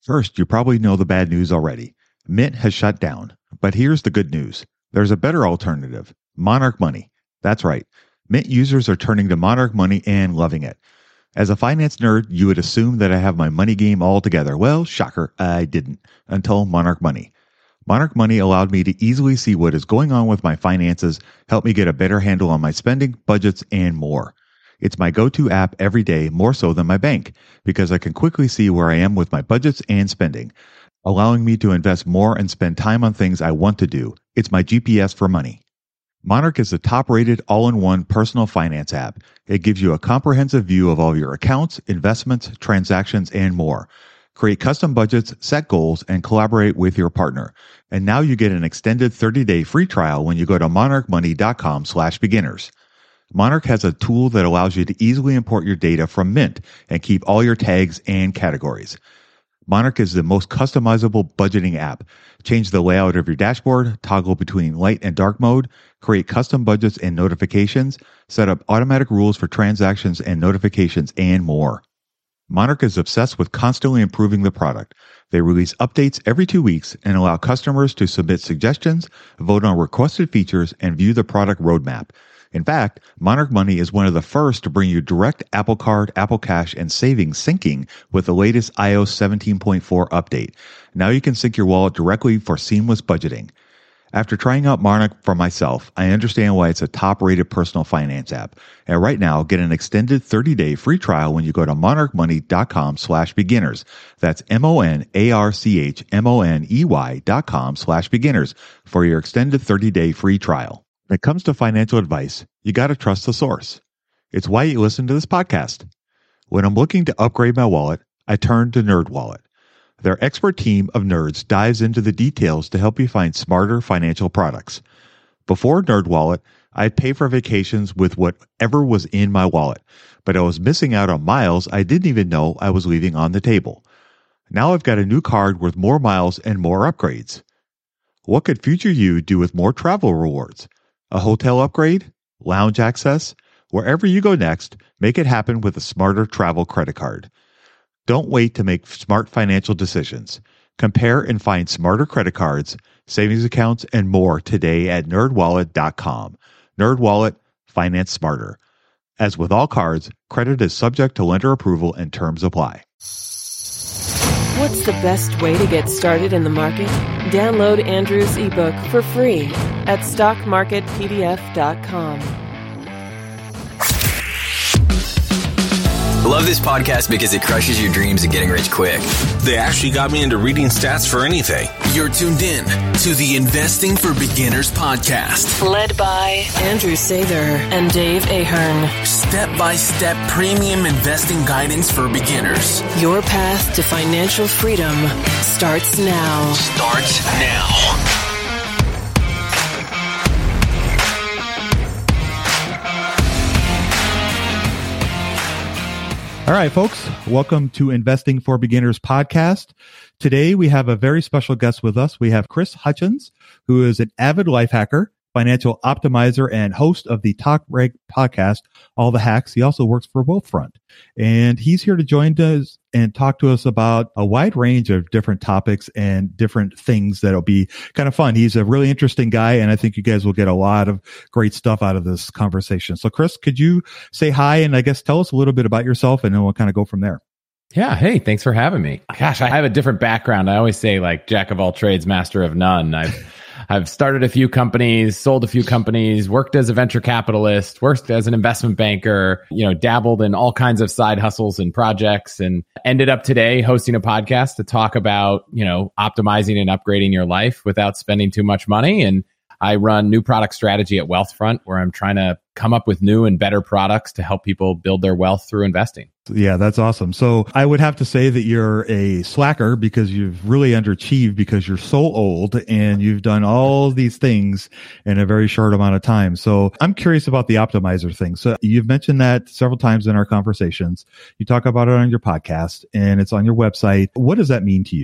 First, you probably know the bad news already. Mint has shut down. But here's the good news. There's a better alternative. Monarch Money. That's right. Mint users are turning to Monarch Money and loving it. As a finance nerd, you would assume that I have my money game all together. Well, shocker, I didn't until Monarch Money. Monarch Money allowed me to easily see what is going on with my finances, help me get a better handle on my spending, budgets, and more. It's my go-to app every day, more so than my bank, because I can quickly see where I am with my budgets and spending, allowing me to invest more and spend time on things I want to do. It's my GPS for money. Monarch is the top-rated all-in-one personal finance app. It gives you a comprehensive view of all your accounts, investments, transactions, and more. Create custom budgets, set goals, and collaborate with your partner. And now you get an extended 30-day free trial when you go to monarchmoney.com/beginners. Monarch has a tool that allows you to easily import your data from Mint and keep all your tags and categories. Monarch is the most customizable budgeting app. Change the layout of your dashboard, toggle between light and dark mode, create custom budgets and notifications, set up automatic rules for transactions and notifications, and more. Monarch is obsessed with constantly improving the product. They release updates every 2 weeks and allow customers to submit suggestions, vote on requested features, and view the product roadmap. In fact, Monarch Money is one of the first to bring you direct Apple Card, Apple Cash, and savings syncing with the latest iOS 17.4 update. Now you can sync your wallet directly for seamless budgeting. After trying out Monarch for myself, I understand why it's a top-rated personal finance app. And right now, get an extended 30-day free trial when you go to monarchmoney.com/beginners. That's monarchmoney.com/beginners for your extended 30-day free trial. When it comes to financial advice, you got to trust the source. It's why you listen to this podcast. When I'm looking to upgrade my wallet, I turn to NerdWallet. Their expert team of nerds dives into the details to help you find smarter financial products. Before NerdWallet, I'd pay for vacations with whatever was in my wallet, but I was missing out on miles I didn't even know I was leaving on the table. Now I've got a new card with more miles and more upgrades. What could future you do with more travel rewards? A hotel upgrade? Lounge access? Wherever you go next, make it happen with a smarter travel credit card. Don't wait to make smart financial decisions. Compare and find smarter credit cards, savings accounts, and more today at nerdwallet.com. NerdWallet, finance smarter. As with all cards, credit is subject to lender approval and terms apply. What's the best way to get started in the market? Download Andrew's ebook for free at stockmarketpdf.com. I love this podcast because it crushes your dreams of getting rich quick. They actually got me into reading stats for anything. You're tuned in to the Investing for Beginners podcast. Led by Andrew Sather and Dave Ahern. Step-by-step premium investing guidance for beginners. Your path to financial freedom starts now. Starts now. All right, folks, welcome to Investing for Beginners podcast. Today, we have a very special guest with us. We have Chris Hutchins, who is an avid life hacker, financial optimizer, and host of the Talk Reg podcast, All the Hacks. He also works for Wealthfront, and he's here to join us and talk to us about a wide range of different topics and different things that'll be kind of fun. He's a really interesting guy, and I think you guys will get a lot of great stuff out of this conversation. So, Chris, could you say hi and I guess tell us a little bit about yourself, and then we'll kind of go from there. Yeah. Hey, thanks for having me. Gosh, I have a different background. I always say like jack of all trades, master of none. I've started a few companies, sold a few companies, worked as a venture capitalist, worked as an investment banker, dabbled in all kinds of side hustles and projects, and ended up today hosting a podcast to talk about, optimizing and upgrading your life without spending too much money. And I run new product strategy at Wealthfront, where I'm trying to come up with new and better products to help people build their wealth through investing. Yeah, that's awesome. So I would have to say that you're a slacker because you've really underachieved because you're so old and you've done all these things in a very short amount of time. So I'm curious about the optimizer thing. So you've mentioned that several times in our conversations. You talk about it on your podcast and it's on your website. What does that mean to you?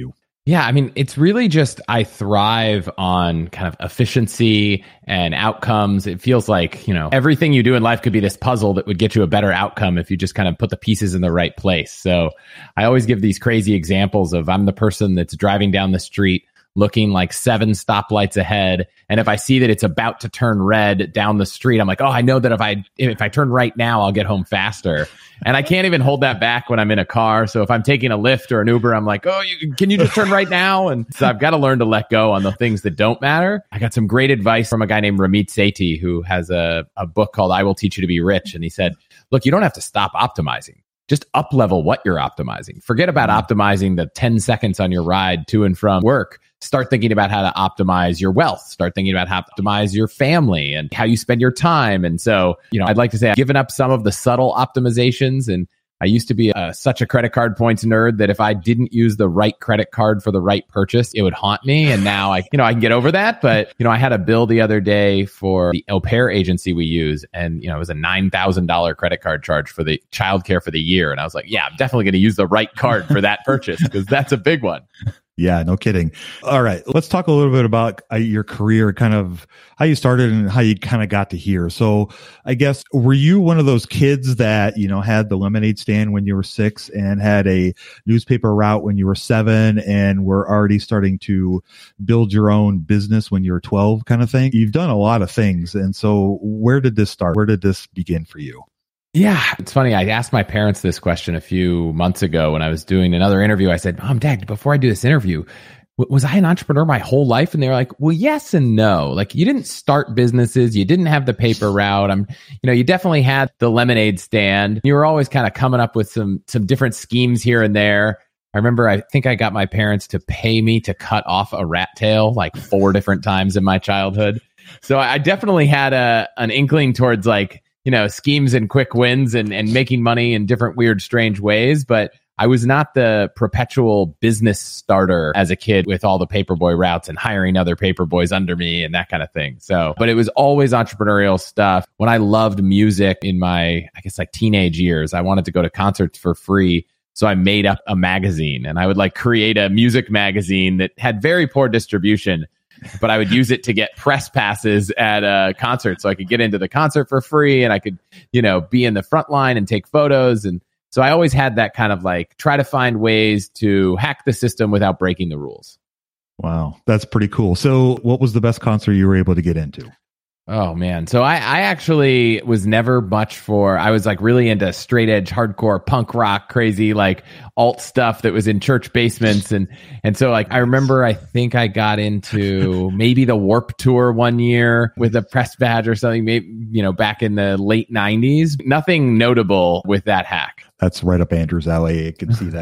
Yeah, I mean, it's really just I thrive on kind of efficiency and outcomes. It feels like, everything you do in life could be this puzzle that would get you a better outcome if you just kind of put the pieces in the right place. So I always give these crazy examples of I'm the person that's driving down the street looking like 7 stoplights ahead. And if I see that it's about to turn red down the street, I'm like, oh, I know that if I turn right now, I'll get home faster. And I can't even hold that back when I'm in a car. So if I'm taking a Lyft or an Uber, I'm like, oh, can you just turn right now? And so I've got to learn to let go on the things that don't matter. I got some great advice from a guy named Ramit Sethi, who has a book called I Will Teach You to Be Rich. And he said, look, you don't have to stop optimizing. Just up level what you're optimizing. Forget about optimizing the 10 seconds on your ride to and from work. Start thinking about how to optimize your wealth. Start thinking about how to optimize your family and how you spend your time. And so, I'd like to say I've given up some of the subtle optimizations. And I used to be such a credit card points nerd that if I didn't use the right credit card for the right purchase, it would haunt me. And now I can get over that. But, I had a bill the other day for the au pair agency we use. And, it was a $9,000 credit card charge for the childcare for the year. And I was like, yeah, I'm definitely going to use the right card for that purchase because that's a big one. Yeah, no kidding. All right. Let's talk a little bit about your career, kind of how you started and how you kind of got to here. So I guess, were you one of those kids that, had the lemonade stand when you were 6 and had a newspaper route when you were 7 and were already starting to build your own business when you were 12 kind of thing? You've done a lot of things. And so where did this start? Where did this begin for you? Yeah, it's funny. I asked my parents this question a few months ago when I was doing another interview. I said, Mom, Dad, before I do this interview, was I an entrepreneur my whole life? And they were like, well, yes and no. Like, you didn't start businesses. You didn't have the paper route. You definitely had the lemonade stand. You were always kind of coming up with some different schemes here and there. I remember, I think I got my parents to pay me to cut off a rat tail like 4 different times in my childhood. So I definitely had an inkling towards schemes and quick wins and making money in different weird, strange ways. But I was not the perpetual business starter as a kid with all the paperboy routes and hiring other paperboys under me and that kind of thing. So, but it was always entrepreneurial stuff. When I loved music in my, teenage years, I wanted to go to concerts for free. So I made up a magazine and I would create a music magazine that had very poor distribution, but I would use it to get press passes at a concert so I could get into the concert for free and I could, be in the front line and take photos. And so I always had that kind of try to find ways to hack the system without breaking the rules. Wow, that's pretty cool. So what was the best concert you were able to get into? Oh, man. So I actually was never much I was really into straight edge, hardcore, punk rock, crazy, alt stuff that was in church basements. And so I remember, I think I got into maybe the Warped Tour one year with a press badge or something, maybe, back in the late 90s. Nothing notable with that hack. That's right up Andrew's alley. I can see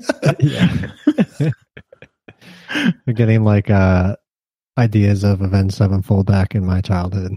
that. We're getting ideas of Avenged Sevenfold back in my childhood.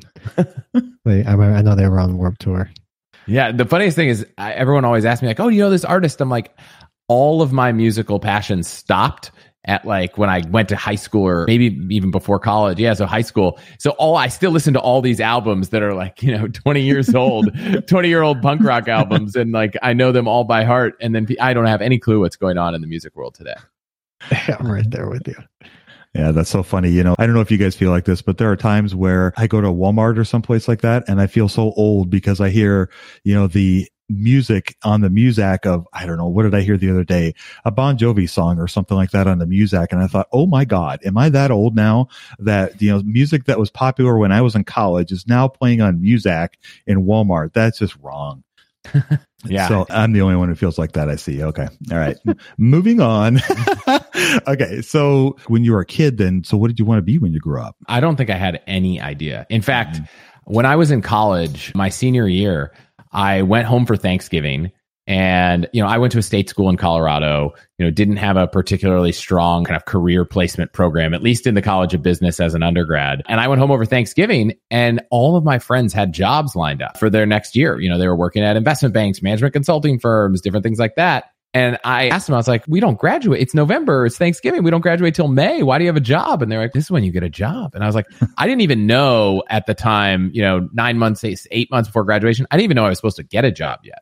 I know they were on Warped Tour. Yeah, the funniest thing is everyone always asks me oh, you know this artist? I'm like, all of my musical passions stopped at when I went to high school or maybe even before college. Yeah, so high school. So I still listen to all these albums that are 20 years old, 20-year-old punk rock albums. And I know them all by heart. And then I don't have any clue what's going on in the music world today. I'm right there with you. Yeah, that's so funny. I don't know if you guys feel like this, but there are times where I go to Walmart or someplace like that and I feel so old because I hear, the music on the Muzak of, I don't know, what did I hear the other day? A Bon Jovi song or something like that on the Muzak. And I thought, oh my God, am I that old now that, music that was popular when I was in college is now playing on Muzak in Walmart? That's just wrong. Yeah. So I'm the only one who feels like that, I see. Okay. All right. Moving on. Okay. So when you were a kid then, so what did you want to be when you grew up? I don't think I had any idea. In fact, when I was in college, my senior year, I went home for Thanksgiving and, I went to a state school in Colorado, didn't have a particularly strong kind of career placement program, at least in the College of Business as an undergrad. And I went home over Thanksgiving and all of my friends had jobs lined up for their next year. They were working at investment banks, management consulting firms, different things like that. And I asked them, I was like, we don't graduate. It's November. It's Thanksgiving. We don't graduate till May. Why do you have a job? And they're like, this is when you get a job. And I was like, I didn't even know at the time, 9 months, 8 months before graduation, I didn't even know I was supposed to get a job yet.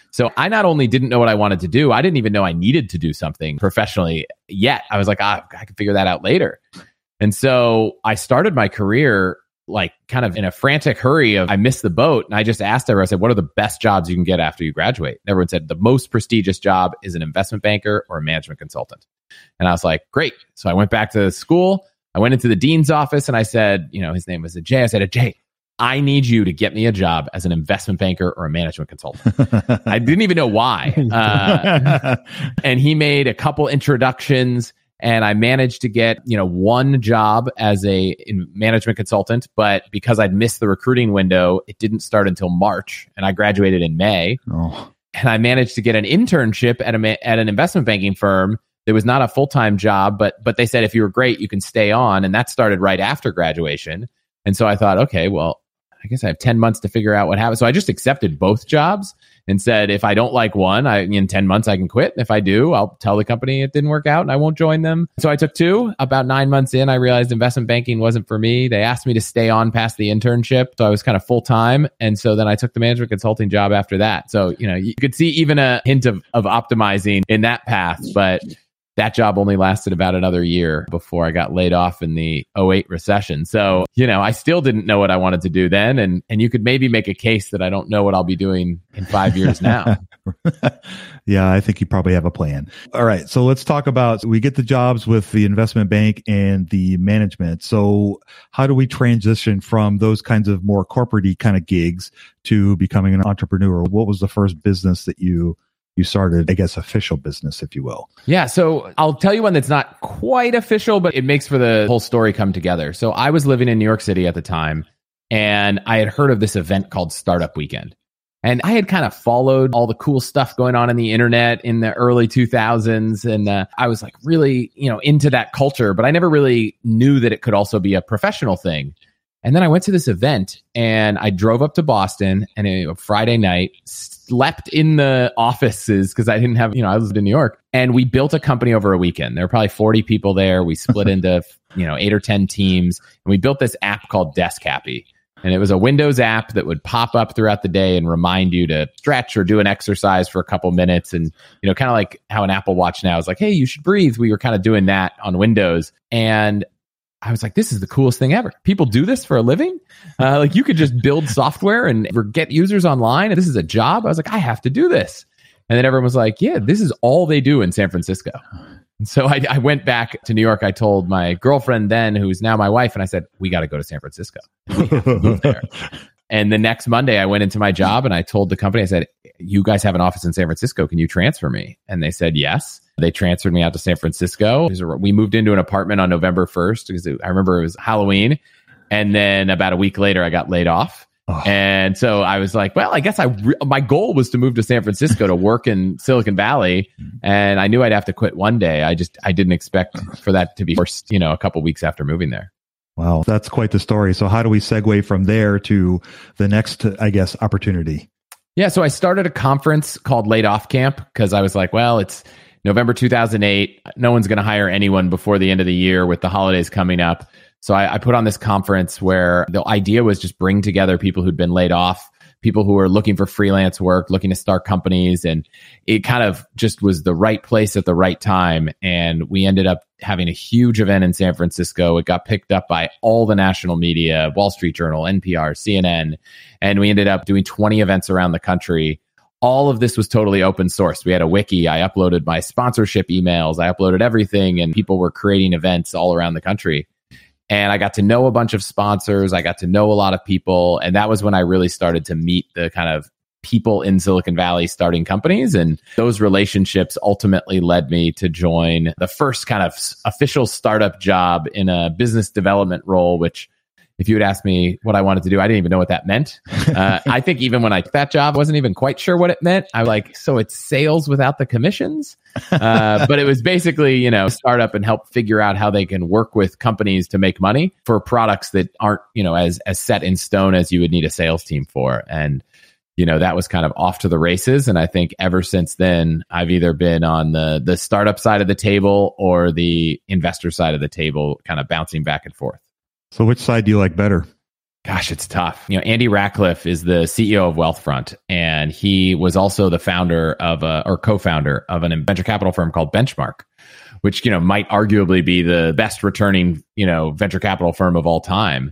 So I not only didn't know what I wanted to do, I didn't even know I needed to do something professionally yet. I was like, I can figure that out later. And so I started my career like kind of in a frantic hurry of I missed the boat. And I just asked everyone, I said, what are the best jobs you can get after you graduate? And everyone said the most prestigious job is an investment banker or a management consultant. And I was like, great. So I went back to school. I went into the dean's office and I said, his name was Ajay. I said, Ajay, I need you to get me a job as an investment banker or a management consultant. I didn't even know why. And he made a couple introductions. And I managed to get, one job as a management consultant, but because I'd missed the recruiting window, it didn't start until March, and I graduated in May. Oh. And I managed to get an internship at an investment banking firm. There was not a full-time job, but they said if you were great, you can stay on, and that started right after graduation. And so I thought, okay, well, I guess I have 10 months to figure out what happened. So I just accepted both jobs and said, if I don't like one, in 10 months, I can quit. If I do, I'll tell the company it didn't work out and I won't join them. So I took two. About 9 months in, I realized investment banking wasn't for me. They asked me to stay on past the internship. So I was kind of full time. And so then I took the management consulting job after that. So, you could see even a hint of optimizing in that path, but that job only lasted about another year before I got laid off in the 2008 recession. So, I still didn't know what I wanted to do then. And you could maybe make a case that I don't know what I'll be doing in 5 years now. Yeah, I think you probably have a plan. All right. So let's talk about, we get the jobs with the investment bank and the management. So how do we transition from those kinds of more corporate-y kind of gigs to becoming an entrepreneur? What was the first business that you started, I guess, official business, if you will? Yeah. So I'll tell you one that's not quite official, but it makes for the whole story come together. So I was living in New York City at the time, and I had heard of this event called Startup Weekend. And I had kind of followed all the cool stuff going on in the internet in the early 2000s. And I was like really, into that culture, but I never really knew that it could also be a professional thing. And then I went to this event and I drove up to Boston and a Friday night, slept in the offices because I didn't have, I lived in New York, and we built a company over a weekend. There were probably 40 people there. We split into, 8 or 10 teams, and we built this app called Desk Happy. And it was a Windows app that would pop up throughout the day and remind you to stretch or do an exercise for a couple minutes. And, kind of like how an Apple Watch now is like, hey, you should breathe. We were kind of doing that on Windows. And I was like, this is the coolest thing ever. People do this for a living. Like you could just build software and get users online. And this is a job. I was like, I have to do this. And then everyone was like, yeah, this is all they do in San Francisco. And so I went back to New York. I told my girlfriend then, who's now my wife, and I said, we got to go to San Francisco. We have to move there. And the next Monday I went into my job and I told the company, I said, you guys have an office in San Francisco. Can you transfer me? And they said, yes. They transferred me out to San Francisco. We moved into an apartment on November 1st because I remember it was Halloween. And then about a week later, I got laid off. Oh. And so I was like, well, I guess my goal was to move to San Francisco to work in Silicon Valley. And I knew I'd have to quit one day. I didn't expect for that to be forced, a couple weeks after moving there. Wow, that's quite the story. So how do we segue from there to the next, I guess, opportunity? Yeah, so I started a conference called Laid Off Camp because I was like, well, it's November 2008. No one's going to hire anyone before the end of the year with the holidays coming up. So I put on this conference where the idea was just bring together people who'd been laid off, people who were looking for freelance work, looking to start companies. And it kind of just was the right place at the right time. And we ended up having a huge event in San Francisco. It got picked up by all the national media, Wall Street Journal, NPR, CNN. And we ended up doing 20 events around the country. All of this was totally open source. We had a wiki. I uploaded my sponsorship emails. I uploaded everything, and people were creating events all around the country. And I got to know a bunch of sponsors. I got to know a lot of people. And that was when I really started to meet the kind of people in Silicon Valley starting companies. And those relationships ultimately led me to join the first kind of official startup job in a business development role, which if you had asked me what I wanted to do, I didn't even know what that meant. I think even when I took that job, I wasn't even quite sure what it meant. I was like, so it's sales without the commissions? But it was basically, start up and help figure out how they can work with companies to make money for products that aren't, as set in stone as you would need a sales team for. And, that was kind of off to the races. And I think ever since then, I've either been on the startup side of the table or the investor side of the table, kind of bouncing back and forth. So which side do you like better? Gosh, it's tough. Andy Ratcliffe is the CEO of Wealthfront, and he was also the founder of or co-founder of an venture capital firm called Benchmark, which, might arguably be the best returning, venture capital firm of all time.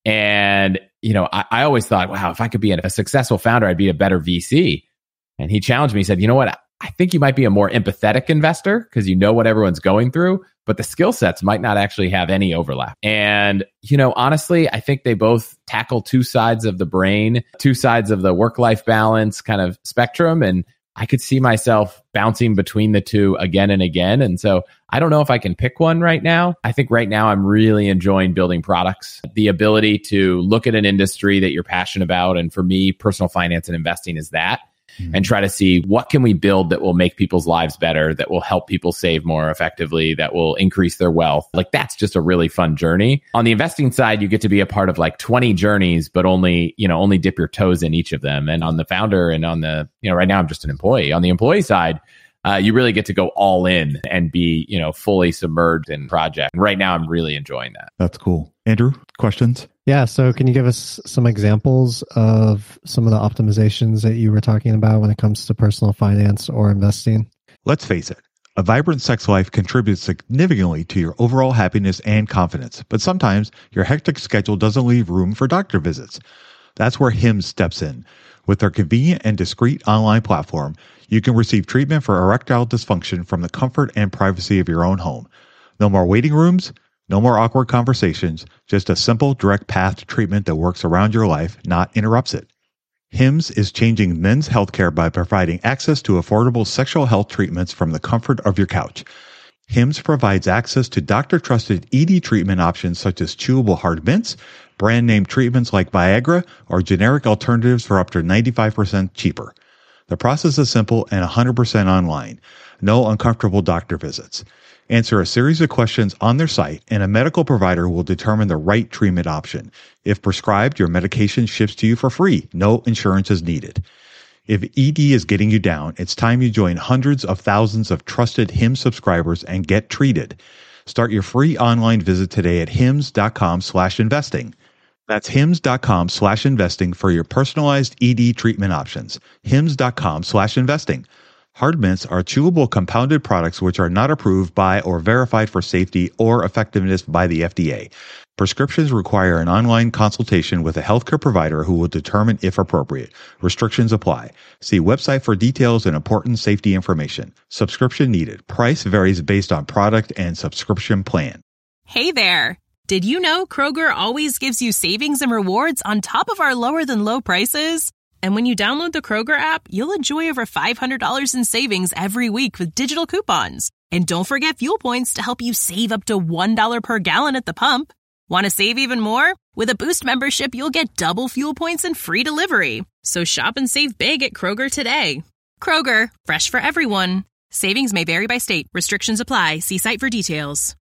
And, I always thought, wow, if I could be a successful founder, I'd be a better VC. And he challenged me, he said, you know what? I think you might be a more empathetic investor because you know what everyone's going through, but the skill sets might not actually have any overlap. And, honestly, I think they both tackle two sides of the brain, two sides of the work-life balance kind of spectrum. And I could see myself bouncing between the two again and again. And so I don't know if I can pick one right now. I think right now I'm really enjoying building products, the ability to look at an industry that you're passionate about. And for me, personal finance and investing is that. And try to see what can we build that will make people's lives better, that will help people save more effectively, that will increase their wealth. Like that's just a really fun journey. On the investing side, you get to be a part of like 20 journeys, but only dip your toes in each of them. And on the founder and on the, right now I'm just an employee. On the employee side, you really get to go all in and be, fully submerged in project. And right now I'm really enjoying that. That's cool. Andrew, questions? Yeah. So can you give us some examples of some of the optimizations that you were talking about when it comes to personal finance or investing? Let's face it, a vibrant sex life contributes significantly to your overall happiness and confidence, but sometimes your hectic schedule doesn't leave room for doctor visits. That's where Hims steps in. With their convenient and discreet online platform, you can receive treatment for erectile dysfunction from the comfort and privacy of your own home. No more waiting rooms, no more awkward conversations, just a simple, direct path to treatment that works around your life, not interrupts it. Hims is changing men's healthcare by providing access to affordable sexual health treatments from the comfort of your couch. Hims provides access to doctor-trusted ED treatment options such as chewable hard mints, brand-name treatments like Viagra, or generic alternatives for up to 95% cheaper. The process is simple and 100% online. No uncomfortable doctor visits. Answer a series of questions on their site, and a medical provider will determine the right treatment option. If prescribed, your medication ships to you for free. No insurance is needed. If ED is getting you down, it's time you join hundreds of thousands of trusted Hims subscribers and get treated. Start your free online visit today at hims.com/investing. That's hims.com/investing for your personalized ED treatment options. hims.com/investing. Hard mints are chewable compounded products which are not approved by or verified for safety or effectiveness by the FDA. Prescriptions require an online consultation with a healthcare provider who will determine if appropriate. Restrictions apply. See website for details and important safety information. Subscription needed. Price varies based on product and subscription plan. Hey there. Did you know Kroger always gives you savings and rewards on top of our lower than low prices? And when you download the Kroger app, you'll enjoy over $500 in savings every week with digital coupons. And don't forget fuel points to help you save up to $1 per gallon at the pump. Want to save even more? With a Boost membership, you'll get double fuel points and free delivery. So shop and save big at Kroger today. Kroger, fresh for everyone. Savings may vary by state. Restrictions apply. See site for details.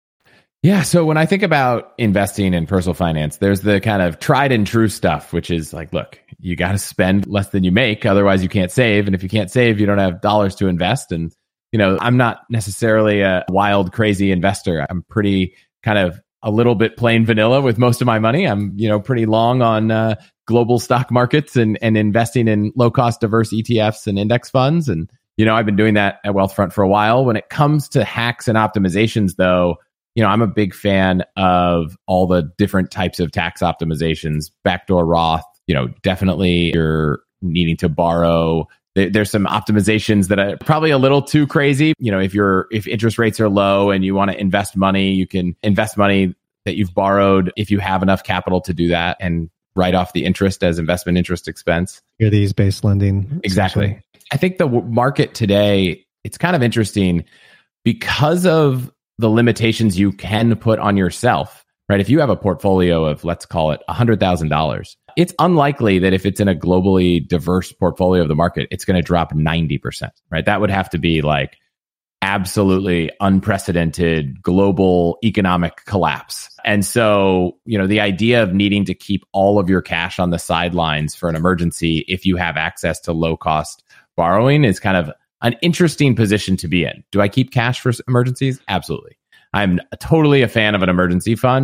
Yeah. So when I think about investing in personal finance, there's the kind of tried and true stuff, which is like, look, you got to spend less than you make. Otherwise you can't save. And if you can't save, you don't have dollars to invest. And, I'm not necessarily a wild, crazy investor. I'm pretty kind of a little bit plain vanilla with most of my money. I'm, pretty long on global stock markets and investing in low cost, diverse ETFs and index funds. And, I've been doing that at Wealthfront for a while. When it comes to hacks and optimizations, though, I'm a big fan of all the different types of tax optimizations, backdoor Roth, definitely you're needing to borrow. There's some optimizations that are probably a little too crazy. If interest rates are low and you want to invest money, you can invest money that you've borrowed if you have enough capital to do that and write off the interest as investment interest expense. Securities based lending. Exactly. I think the market today, it's kind of interesting because of the limitations you can put on yourself, right? If you have a portfolio of, let's call it $100,000, it's unlikely that if it's in a globally diverse portfolio of the market, it's going to drop 90%, right? That would have to be like absolutely unprecedented global economic collapse. And so, the idea of needing to keep all of your cash on the sidelines for an emergency, if you have access to low cost borrowing, is kind of an interesting position to be in. Do I keep cash for emergencies? Absolutely. I'm totally a fan of an emergency fund,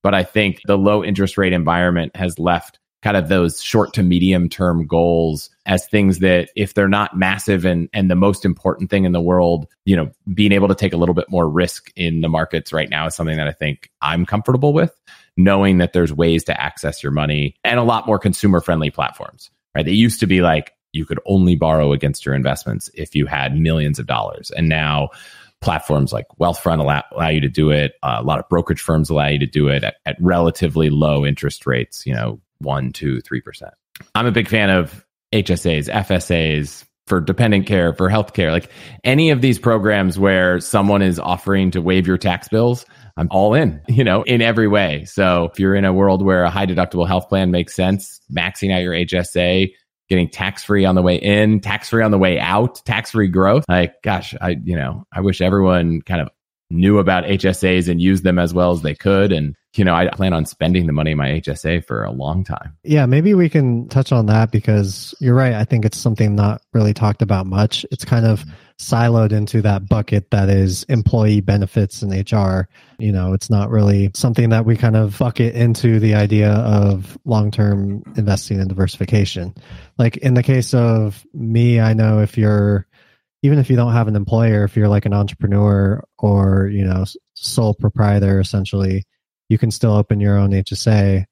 But I think the low interest rate environment has left kind of those short to medium term goals as things that, if they're not massive and the most important thing in the world, being able to take a little bit more risk in the markets right now is something that I think I'm comfortable with, knowing that there's ways to access your money and a lot more consumer friendly platforms, right? They used to be like, you could only borrow against your investments if you had millions of dollars. And now platforms like Wealthfront allow you to do it. A lot of brokerage firms allow you to do it at relatively low interest rates, 1%, 2%, 3%. I'm a big fan of HSAs, FSAs, for dependent care, for healthcare, like any of these programs where someone is offering to waive your tax bills. I'm all in, in every way. So if you're in a world where a high deductible health plan makes sense, maxing out your HSA, getting tax-free on the way in, tax-free on the way out, tax-free growth. Like, gosh, I wish everyone kind of knew about HSAs and used them as well as they could. And, I plan on spending the money in my HSA for a long time. Yeah, maybe we can touch on that because you're right. I think it's something not really talked about much. It's kind of siloed into that bucket that is employee benefits and HR. It's not really something that we kind of bucket into the idea of long-term investing and diversification. Like in the case of me, I know even if you don't have an employer, if you're like an entrepreneur or, sole proprietor, essentially, you can still open your own HSA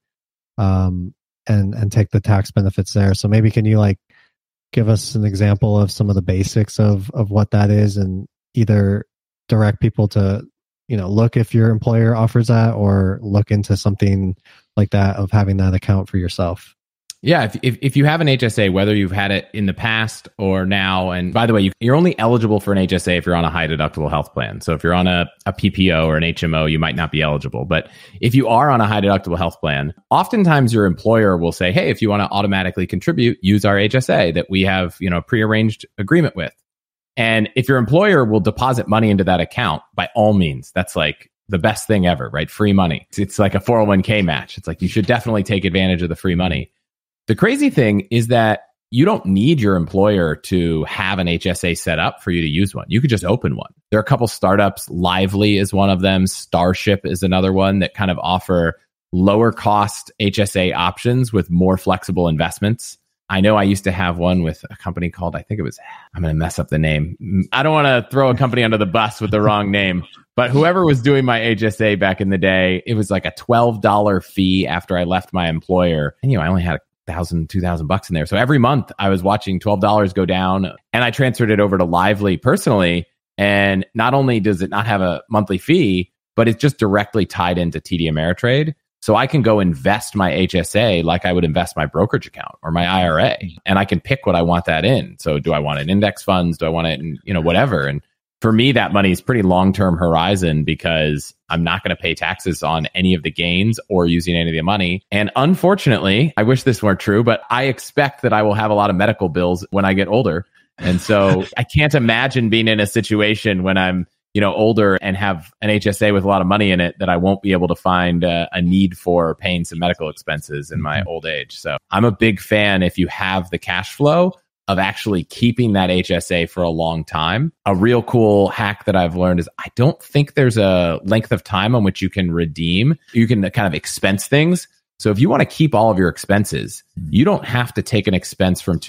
and take the tax benefits there. So maybe can you give us an example of some of the basics of what that is and either direct people to, look if your employer offers that or look into something like that of having that account for yourself? Yeah, if you have an HSA, whether you've had it in the past or now, and by the way, you're only eligible for an HSA if you're on a high deductible health plan. So if you're on a PPO or an HMO, you might not be eligible. But if you are on a high deductible health plan, oftentimes your employer will say, hey, if you want to automatically contribute, use our HSA that we have, a prearranged agreement with. And if your employer will deposit money into that account, by all means, that's like the best thing ever, right? Free money. It's like a 401k match. It's like you should definitely take advantage of the free money. The crazy thing is that you don't need your employer to have an HSA set up for you to use one. You could just open one. There are a couple startups. Lively is one of them. Starship is another one that kind of offer lower cost HSA options with more flexible investments. I know I used to have one with a company called, I'm going to mess up the name. I don't want to throw a company under the bus with the wrong name, but whoever was doing my HSA back in the day, it was like a $12 fee after I left my employer. And, I only had $2,000 in there. So every month I was watching $12 go down, and I transferred it over to Lively personally. And not only does it not have a monthly fee, but it's just directly tied into TD Ameritrade. So I can go invest my HSA like I would invest my brokerage account or my IRA, and I can pick what I want that in. So do I want it in index funds? Do I want it in, whatever? And for me, that money is pretty long-term horizon because I'm not going to pay taxes on any of the gains or using any of the money. And unfortunately, I wish this weren't true, but I expect that I will have a lot of medical bills when I get older. And so I can't imagine being in a situation when I'm, older and have an HSA with a lot of money in it that I won't be able to find a need for paying some medical expenses in my old age. So I'm a big fan, if you have the cash flow, of actually keeping that HSA for a long time. A real cool hack that I've learned is I don't think there's a length of time on which you can redeem. You can kind of expense things. So if you want to keep all of your expenses, you don't have to take an expense from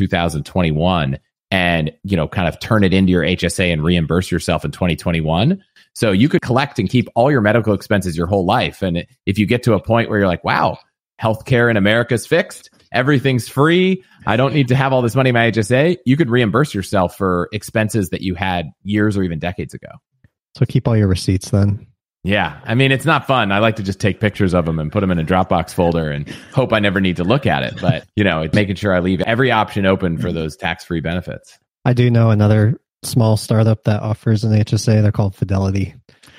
2021 and, kind of turn it into your HSA and reimburse yourself in 2021. So you could collect and keep all your medical expenses your whole life. And if you get to a point where you're like, wow, healthcare in America is fixed, everything's free, I don't need to have all this money in my HSA, you could reimburse yourself for expenses that you had years or even decades ago. So keep all your receipts then. Yeah. I mean, it's not fun. I like to just take pictures of them and put them in a Dropbox folder and hope I never need to look at it. But, it's making sure I leave every option open for those tax-free benefits. I do know another small startup that offers an HSA. They're called Fidelity.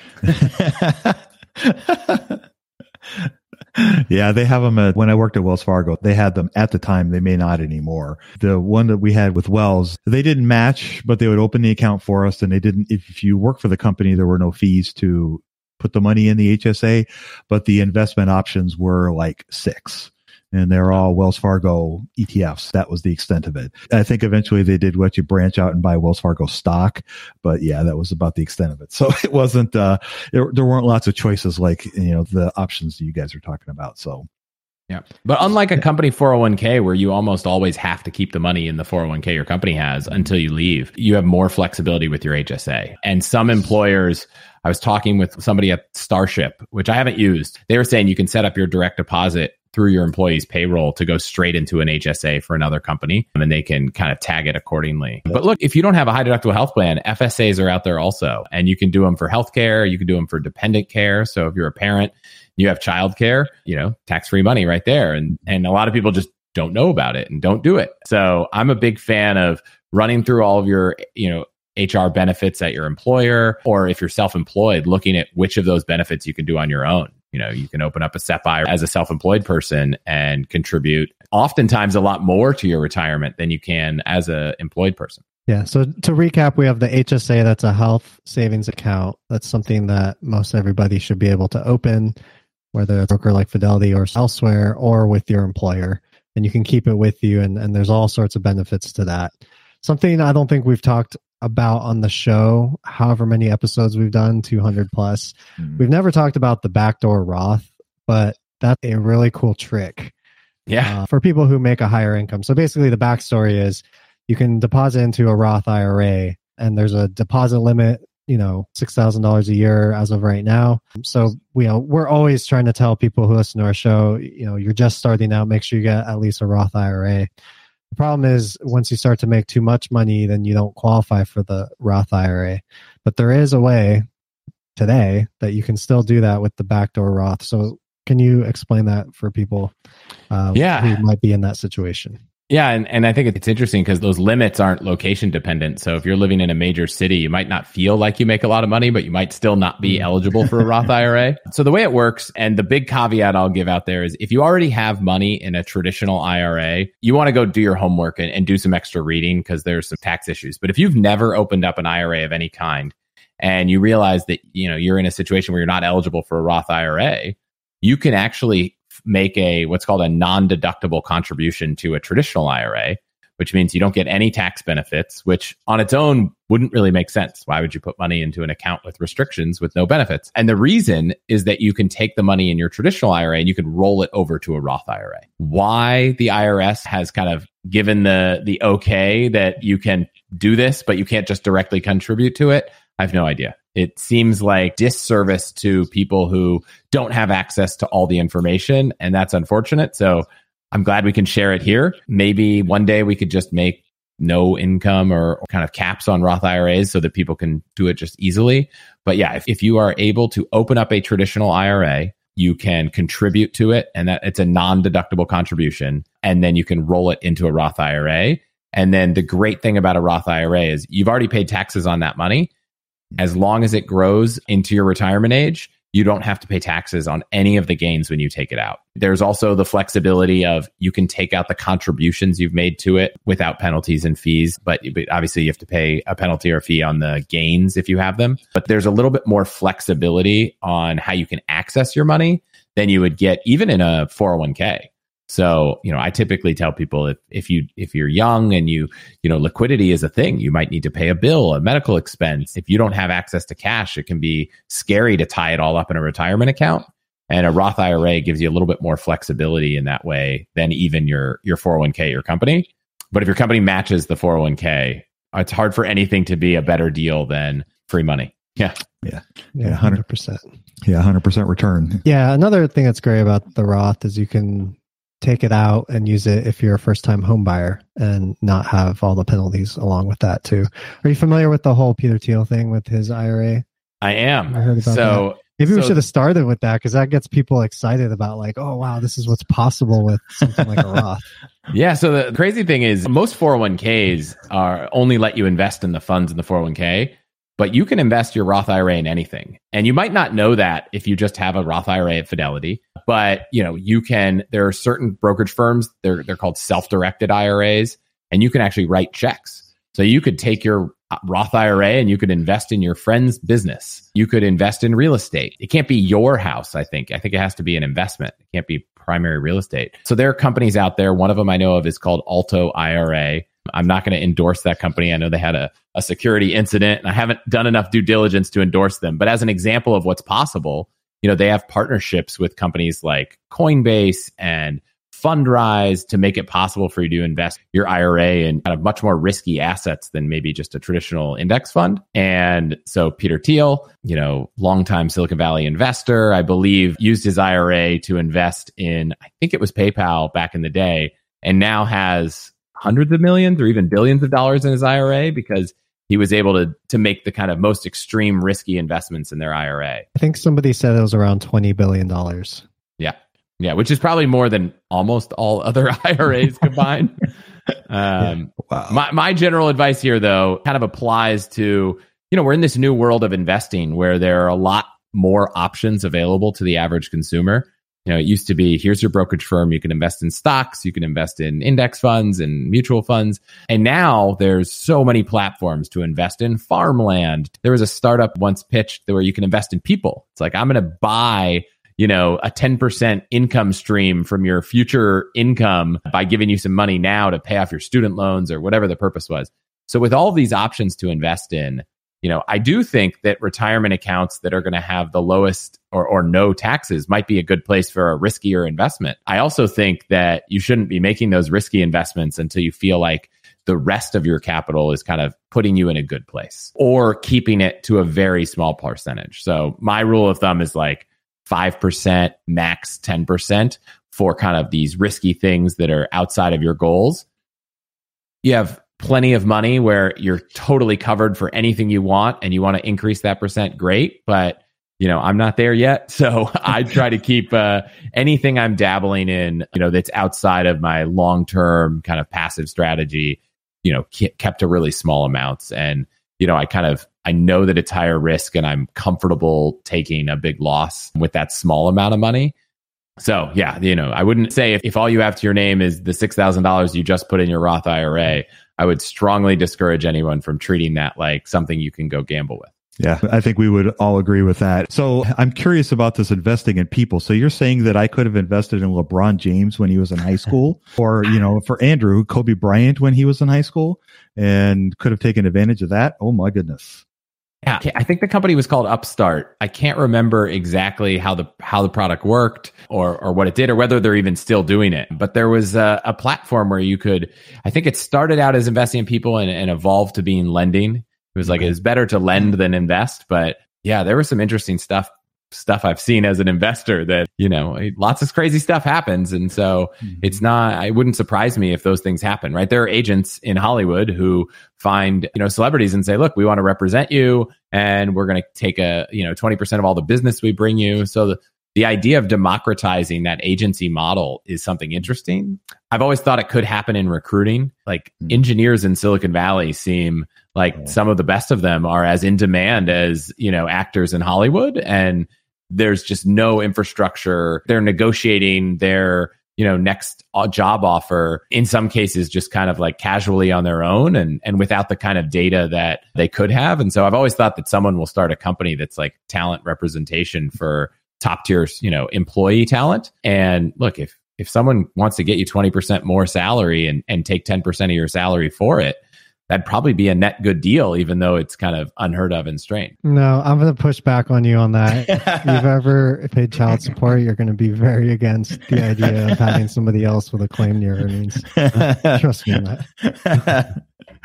Yeah, they have them when I worked at Wells Fargo. They had them at the time. They may not anymore. The one that we had with Wells, they didn't match, but they would open the account for us. And they didn't, if you work for the company, there were no fees to put the money in the HSA, but the investment options were like 6. and they're all Wells Fargo ETFs. That was the extent of it. I think eventually they did let you branch out and buy Wells Fargo stock, but yeah, that was about the extent of it. So it wasn't, there weren't lots of choices like, the options that you guys are talking about. So. Yeah. But unlike a company 401k where you almost always have to keep the money in the 401k your company has until you leave, you have more flexibility with your HSA. And some employers, I was talking with somebody at Starship, which I haven't used. They were saying you can set up your direct deposit through your employee's payroll to go straight into an HSA for another company, and then they can kind of tag it accordingly. But look, if you don't have a high deductible health plan, FSAs are out there also, and you can do them for healthcare. You can do them for dependent care. So if you're a parent, you have childcare, tax-free money right there. And a lot of people just don't know about it and don't do it. So I'm a big fan of running through all of your, HR benefits at your employer, or if you're self-employed, looking at which of those benefits you can do on your own. You can open up a SEP IRA as a self-employed person and contribute oftentimes a lot more to your retirement than you can as an employed person. Yeah. So to recap, we have the HSA. That's a health savings account. That's something that most everybody should be able to open, whether it's a broker like Fidelity or elsewhere, or with your employer. And you can keep it with you. And there's all sorts of benefits to that. Something I don't think we've talked about on the show, however many episodes we've done, 200 plus. We've never talked about the backdoor Roth, but that's a really cool trick. Yeah. For people who make a higher income. So basically the backstory is you can deposit into a Roth IRA, and there's a deposit limit, $6,000 a year as of right now. So, we're always trying to tell people who listen to our show, you're just starting out, make sure you get at least a Roth IRA. The problem is once you start to make too much money, then you don't qualify for the Roth IRA. But there is a way today that you can still do that with the backdoor Roth. So can you explain that for people who might be in that situation? Yeah. And I think it's interesting because those limits aren't location dependent. So if you're living in a major city, you might not feel like you make a lot of money, but you might still not be eligible for a Roth IRA. So the way it works, and the big caveat I'll give out there is if you already have money in a traditional IRA, you want to go do your homework and do some extra reading because there's some tax issues. But if you've never opened up an IRA of any kind and you realize that, you're in a situation where you're not eligible for a Roth IRA, you can actually make what's called a non-deductible contribution to a traditional IRA, which means you don't get any tax benefits, which on its own wouldn't really make sense. Why would you put money into an account with restrictions with no benefits? And the reason is that you can take the money in your traditional IRA and you can roll it over to a Roth IRA. Why the IRS has kind of given the okay that you can do this, but you can't just directly contribute to it, I have no idea. It seems like disservice to people who don't have access to all the information, and that's unfortunate. So I'm glad we can share it here. Maybe one day we could just make no income or kind of caps on Roth IRAs so that people can do it just easily. But yeah, if you are able to open up a traditional IRA, you can contribute to it, and that it's a non-deductible contribution, and then you can roll it into a Roth IRA. And then the great thing about a Roth IRA is you've already paid taxes on that money. As long as it grows into your retirement age, you don't have to pay taxes on any of the gains when you take it out. There's also the flexibility of you can take out the contributions you've made to it without penalties and fees, but obviously you have to pay a penalty or a fee on the gains if you have them. But there's a little bit more flexibility on how you can access your money than you would get even in a 401k. So, I typically tell people if you're young and liquidity is a thing, you might need to pay a bill, a medical expense. If you don't have access to cash, it can be scary to tie it all up in a retirement account. And a Roth IRA gives you a little bit more flexibility in that way than even your 401k, your company. But if your company matches the 401k, it's hard for anything to be a better deal than free money. Yeah. 100%. Yeah, 100% return. Yeah. Another thing that's great about the Roth is you can take it out and use it if you're a first-time home buyer and not have all the penalties along with that too. Are you familiar with the whole Peter Thiel thing with his IRA? I am. I heard about that. Maybe we should have started with that because that gets people excited about like, oh, wow, this is what's possible with something like a Roth. Yeah. So the crazy thing is most 401ks only let you invest in the funds in the 401k, but you can invest your Roth IRA in anything. And you might not know that if you just have a Roth IRA at Fidelity, but you can, there are certain brokerage firms, they're called self-directed IRAs, and you can actually write checks. So you could take your Roth IRA and you could invest in your friend's business. You could invest in real estate. It can't be your house, I think. I think it has to be an investment. It can't be primary real estate. So there are companies out there. One of them I know of is called Alto IRA. I'm not going to endorse that company. I know they had a security incident and I haven't done enough due diligence to endorse them. But as an example of what's possible, they have partnerships with companies like Coinbase and Fundrise to make it possible for you to invest your IRA in kind of much more risky assets than maybe just a traditional index fund. And so Peter Thiel, longtime Silicon Valley investor, I believe used his IRA to invest in, I think it was PayPal back in the day, and now has hundreds of millions or even billions of dollars in his IRA because he was able to make the kind of most extreme risky investments in their IRA. I think somebody said it was around $20 billion. Yeah, which is probably more than almost all other IRAs combined. Wow. My general advice here, though, kind of applies to, we're in this new world of investing where there are a lot more options available to the average consumer. It used to be, here's your brokerage firm. You can invest in stocks. You can invest in index funds and mutual funds. And now there's so many platforms to invest in farmland. There was a startup once pitched where you can invest in people. It's like, I'm going to buy a 10% income stream from your future income by giving you some money now to pay off your student loans or whatever the purpose was. So with all these options to invest in, I do think that retirement accounts that are going to have the lowest or no taxes might be a good place for a riskier investment. I also think that you shouldn't be making those risky investments until you feel like the rest of your capital is kind of putting you in a good place or keeping it to a very small percentage. So my rule of thumb is like 5%, max 10% for kind of these risky things that are outside of your goals. You have plenty of money where you're totally covered for anything you want and you want to increase that percent, great. But, I'm not there yet. So I try to keep anything I'm dabbling in, that's outside of my long-term kind of passive strategy, kept to really small amounts. And, I know that it's higher risk and I'm comfortable taking a big loss with that small amount of money. So yeah, I wouldn't say if all you have to your name is the $6,000 you just put in your Roth IRA, I would strongly discourage anyone from treating that like something you can go gamble with. Yeah, I think we would all agree with that. So I'm curious about this investing in people. So you're saying that I could have invested in LeBron James when he was in high school, or, for Andrew, Kobe Bryant when he was in high school, and could have taken advantage of that? Oh my goodness. Yeah, I think the company was called Upstart. I can't remember exactly how the product worked or what it did or whether they're even still doing it. But there was a platform where you could, I think it started out as investing in people and evolved to being lending. It was like, it's better to lend than invest. But yeah, there was some interesting stuff I've seen as an investor that, lots of crazy stuff happens. And so it wouldn't surprise me if those things happen, right? There are agents in Hollywood who find, celebrities and say, look, we want to represent you and we're going to take 20% of all the business we bring you. So the idea of democratizing that agency model is something interesting. I've always thought it could happen in recruiting. Like engineers in Silicon Valley seem like some of the best of them are as in demand as, actors in Hollywood. And there's just no infrastructure. They're negotiating their, next job offer in some cases just kind of like casually on their own and without the kind of data that they could have. And so I've always thought that someone will start a company that's like talent representation for top tier, employee talent. And look, if someone wants to get you 20% more salary and take 10% of your salary for it, that'd probably be a net good deal, even though it's kind of unheard of and strange. No, I'm going to push back on you on that. If you've ever paid child support, you're going to be very against the idea of having somebody else with a claim to your earnings. Trust me on that.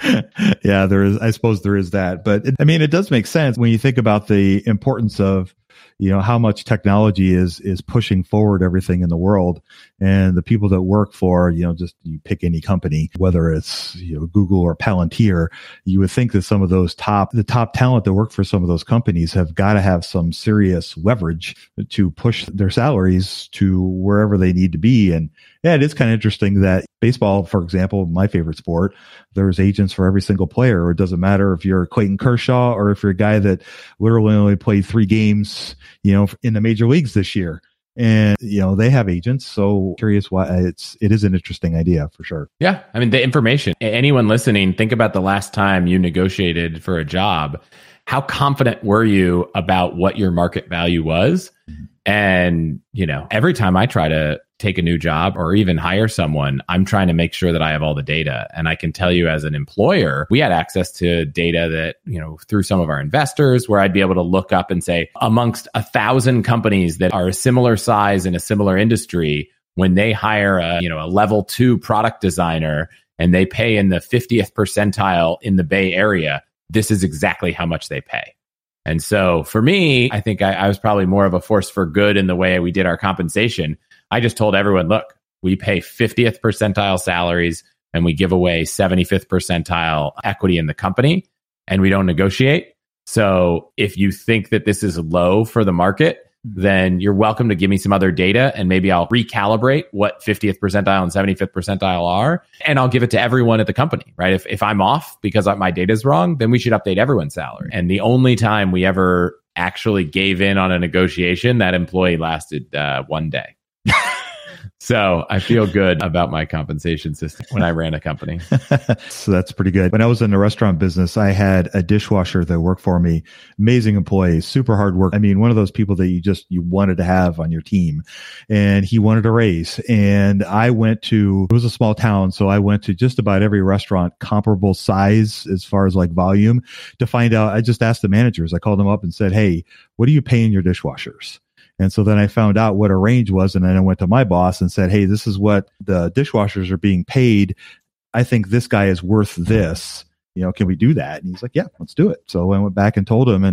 Yeah, I suppose there is that. But it does make sense when you think about the importance of how much technology is pushing forward everything in the world, and the people that work for, just you pick any company, whether it's Google or Palantir, you would think that some of those top talent that work for some of those companies have got to have some serious leverage to push their salaries to wherever they need to be. And yeah, it is kind of interesting that baseball, for example, my favorite sport, there's agents for every single player. It doesn't matter if you're Clayton Kershaw or if you're a guy that literally only played 3 games, in the major leagues this year. And, they have agents. So curious why it is an interesting idea for sure. Yeah. I mean, the information, anyone listening, think about the last time you negotiated for a job. How confident were you about what your market value was? And, every time I try to take a new job or even hire someone, I'm trying to make sure that I have all the data. And I can tell you as an employer, we had access to data that, through some of our investors, where I'd be able to look up and say, amongst 1,000 companies that are a similar size in a similar industry, when they hire a level 2 product designer and they pay in the 50th percentile in the Bay Area, this is exactly how much they pay. And so for me, I think I was probably more of a force for good in the way we did our compensation. I just told everyone, look, we pay 50th percentile salaries and we give away 75th percentile equity in the company, and we don't negotiate. So if you think that this is low for the market, then you're welcome to give me some other data, and maybe I'll recalibrate what 50th percentile and 75th percentile are, and I'll give it to everyone at the company, right? If I'm off because my data is wrong, then we should update everyone's salary. And the only time we ever actually gave in on a negotiation, that employee lasted 1 day. So I feel good about my compensation system when I ran a company. So that's pretty good. When I was in the restaurant business, I had a dishwasher that worked for me. Amazing employee, super hard work. I mean, one of those people that you wanted to have on your team. And he wanted a raise. And it was a small town. So I went to just about every restaurant comparable size as far as like volume to find out. I just asked the managers. I called them up and said, hey, what are you paying your dishwashers? And so then I found out what a range was. And then I went to my boss and said, hey, this is what the dishwashers are being paid. I think this guy is worth this. Can we do that? And he's like, yeah, let's do it. So I went back and told him.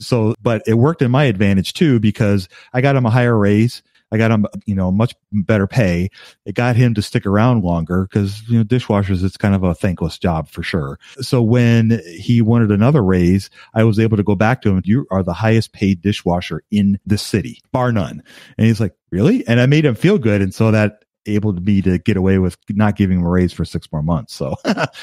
But it worked in my advantage too, because I got him a higher raise. I got him, much better pay. It got him to stick around longer because, dishwashers, it's kind of a thankless job for sure. So when he wanted another raise, I was able to go back to him. You are the highest paid dishwasher in the city, bar none. And he's like, really? And I made him feel good. And so that enabled me to get away with not giving him a raise for 6 more months. So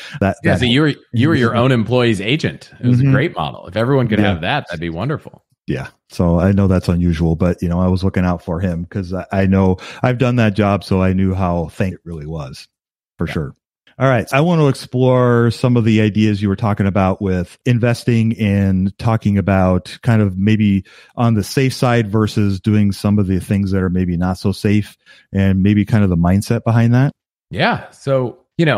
so you were your own employee's agent. It was a great model. If everyone could have that, that'd be wonderful. Yeah. So I know that's unusual, but I was looking out for him because I know I've done that job. So I knew how thankful it really was for sure. All right. I want to explore some of the ideas you were talking about with investing and talking about kind of maybe on the safe side versus doing some of the things that are maybe not so safe, and maybe kind of the mindset behind that. Yeah. So,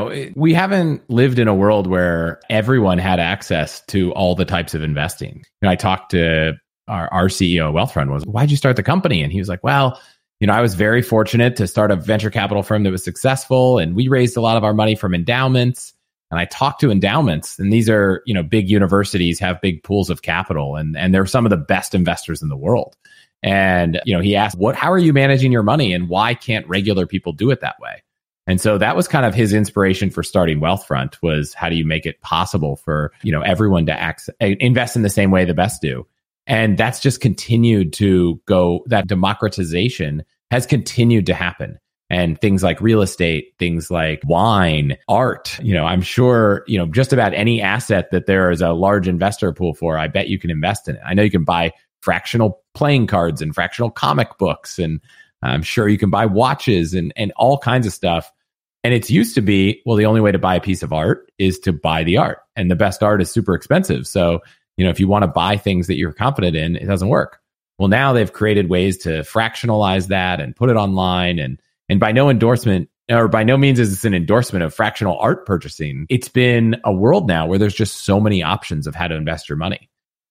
we haven't lived in a world where everyone had access to all the types of investing. I talked to our CEO of Wealthfront. Why'd you start the company? And he was like, well, I was very fortunate to start a venture capital firm that was successful, and we raised a lot of our money from endowments. And I talked to endowments, and these are, big universities have big pools of capital, and they're some of the best investors in the world. And, he asked, how are you managing your money, and why can't regular people do it that way? And so that was kind of his inspiration for starting Wealthfront, was how do you make it possible for, everyone to invest in the same way the best do? And that's just continued to go, that democratization has continued to happen. And things like real estate, things like wine, art, I'm sure, just about any asset that there is a large investor pool for, I bet you can invest in it. I know you can buy fractional playing cards and fractional comic books, and I'm sure you can buy watches and all kinds of stuff. And it's used to be, well, the only way to buy a piece of art is to buy the art. And the best art is super expensive. So, if you want to buy things that you're confident in, it doesn't work. Well, now they've created ways to fractionalize that and put it online. And by no endorsement, or by no means is this an endorsement of fractional art purchasing. It's been a world now where there's just so many options of how to invest your money.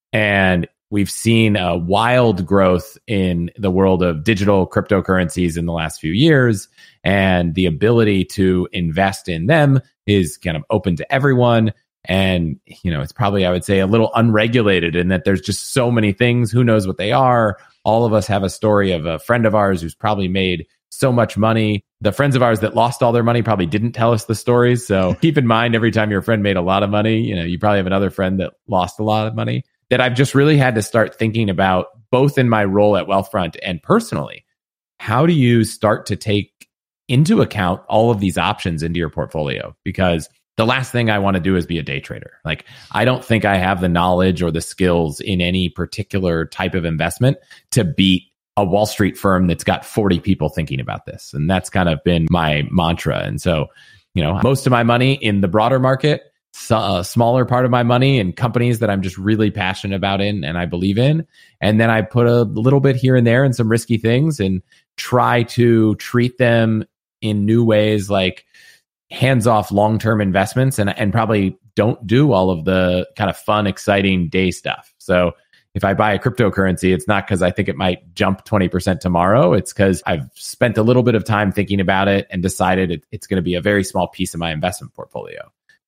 And we've seen a wild growth in the world of digital cryptocurrencies in the last few years. And the ability to invest in them is kind of open to everyone. And, it's probably, I would say, a little unregulated in that there's just so many things. Who knows what they are? All of us have a story of a friend of ours who's probably made so much money. The friends of ours that lost all their money probably didn't tell us the stories. So keep in mind, every time your friend made a lot of money, you probably have another friend that lost a lot of money. That I've just really had to start thinking about, both in my role at Wealthfront and personally. How do you start to take into account all of these options into your portfolio? Because the last thing I want to do is be a day trader. Like, I don't think I have the knowledge or the skills in any particular type of investment to beat a Wall Street firm that's got 40 people thinking about this. And that's kind of been my mantra. And so, most of my money in the broader market, a smaller part of my money in companies that I'm just really passionate about and I believe in. And then I put a little bit here and there in some risky things and try to treat them in new ways, like hands-off long-term investments, and probably don't do all of the kind of fun, exciting day stuff. So if I buy a cryptocurrency, it's not because I think it might jump 20% tomorrow. It's because I've spent a little bit of time thinking about it and decided it's going to be a very small piece of my investment portfolio.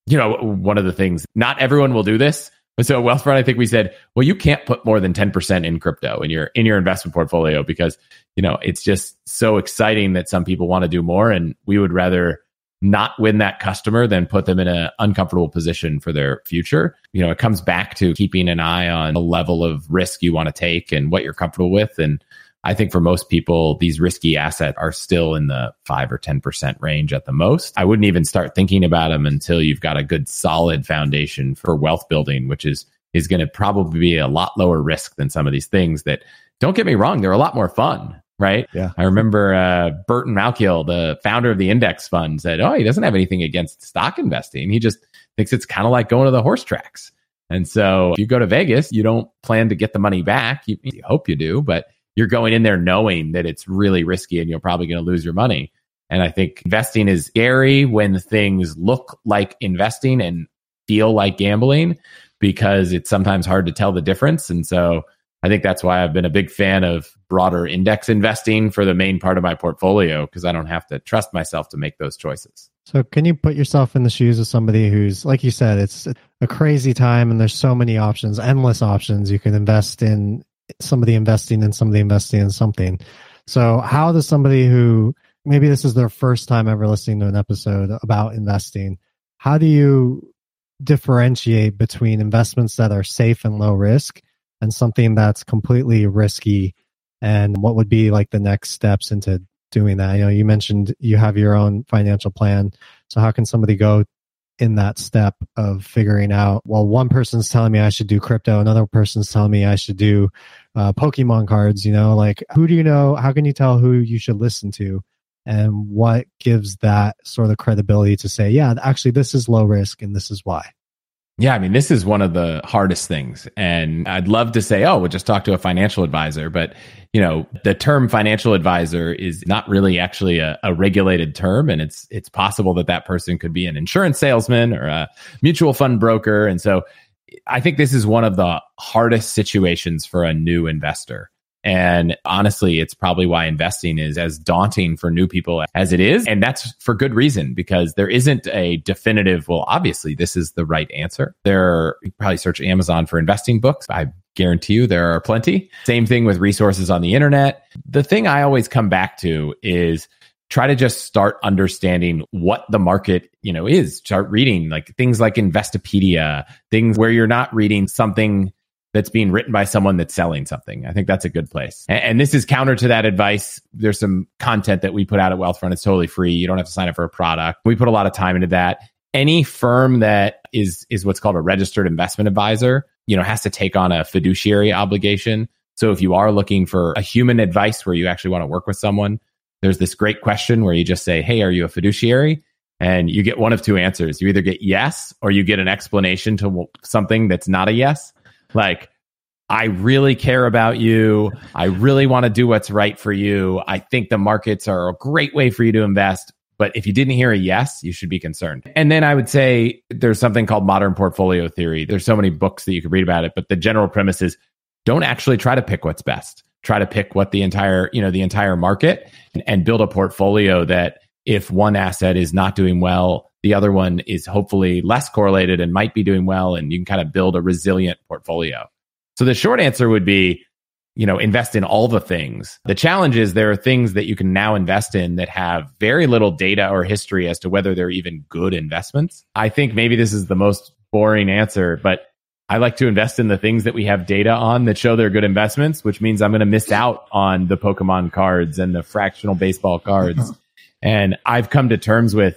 One of the things, not everyone will do this. But so at Wealthfront, I think we said, well, you can't put more than 10% in crypto in your investment portfolio because, it's just so exciting that some people want to do more. And we would rather not win that customer than put them in an uncomfortable position for their future. It comes back to keeping an eye on the level of risk you want to take and what you're comfortable with. And I think for most people, these risky assets are still in the 5 or 10% range at the most. I wouldn't even start thinking about them until you've got a good solid foundation for wealth building, which is going to probably be a lot lower risk than some of these things that, don't get me wrong, they're a lot more fun. Right. Yeah. I remember Burton Malkiel, the founder of the index fund, said, he doesn't have anything against stock investing. He just thinks it's kind of like going to the horse tracks. And so if you go to Vegas, you don't plan to get the money back. You hope you do, but you're going in there knowing that it's really risky and you're probably going to lose your money. And I think investing is scary when things look like investing and feel like gambling because it's sometimes hard to tell the difference. And so I think that's why I've been a big fan of broader index investing for the main part of my portfolio, because I don't have to trust myself to make those choices. So can you put yourself in the shoes of somebody who's, like you said, it's a crazy time and there's so many options, endless options. You can invest in somebody investing in somebody investing in something. So how does somebody who, maybe this is their first time ever listening to an episode about investing, how do you differentiate between investments that are safe and low risk and something that's completely risky, and what would be like the next steps into doing that? You mentioned you have your own financial plan. So how can somebody go in that step of figuring out, well, one person's telling me I should do crypto, another person's telling me I should do Pokemon cards, like who do you know? How can you tell who you should listen to? And what gives that sort of credibility to say, yeah, actually this is low risk and this is why? Yeah, this is one of the hardest things. And I'd love to say, we'll just talk to a financial advisor. But, the term financial advisor is not really actually a regulated term. And it's possible that person could be an insurance salesman or a mutual fund broker. And so I think this is one of the hardest situations for a new investor. And honestly, it's probably why investing is as daunting for new people as it is. And that's for good reason, because there isn't a definitive, well, obviously, this is the right answer. You probably search Amazon for investing books. I guarantee you there are plenty. Same thing with resources on the internet. The thing I always come back to is try to just start understanding what the market, is. Start reading like things like Investopedia, things where you're not reading something that's being written by someone that's selling something. I think that's a good place. And this is counter to that advice. There's some content that we put out at Wealthfront. It's totally free. You don't have to sign up for a product. We put a lot of time into that. Any firm that is what's called a registered investment advisor, has to take on a fiduciary obligation. So if you are looking for a human advice where you actually want to work with someone, there's this great question where you just say, hey, are you a fiduciary? And you get one of two answers. You either get yes, or you get an explanation to something that's not a yes. Like, I really care about you. I really want to do what's right for you. I think the markets are a great way for you to invest. But if you didn't hear a yes, you should be concerned. And then I would say there's something called modern portfolio theory. There's so many books that you could read about it. But the general premise is don't actually try to pick what's best. Try to pick what the entire market and build a portfolio that if one asset is not doing well, the other one is hopefully less correlated and might be doing well, and you can kind of build a resilient portfolio. So the short answer would be, invest in all the things. The challenge is there are things that you can now invest in that have very little data or history as to whether they're even good investments. I think maybe this is the most boring answer, but I like to invest in the things that we have data on that show they're good investments, which means I'm going to miss out on the Pokemon cards and the fractional baseball cards. And I've come to terms with,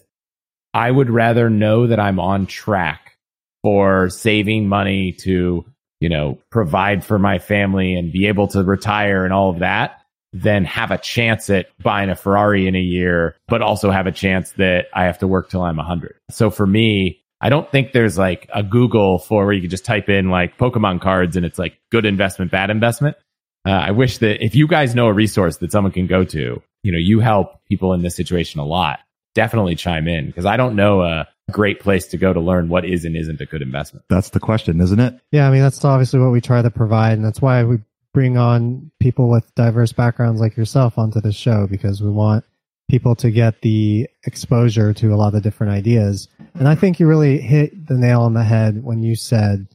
I would rather know that I'm on track for saving money to, provide for my family and be able to retire and all of that than have a chance at buying a Ferrari in a year, but also have a chance that I have to work till I'm 100. So for me, I don't think there's like a Google for where you can just type in like Pokemon cards and it's like good investment, bad investment. I wish that if you guys know a resource that someone can go to, you help people in this situation a lot, definitely chime in, because I don't know a great place to go to learn what is and isn't a good investment. That's the question, isn't it? Yeah, I mean, that's obviously what we try to provide. And that's why we bring on people with diverse backgrounds like yourself onto the show, because we want people to get the exposure to a lot of different ideas. And I think you really hit the nail on the head when you said,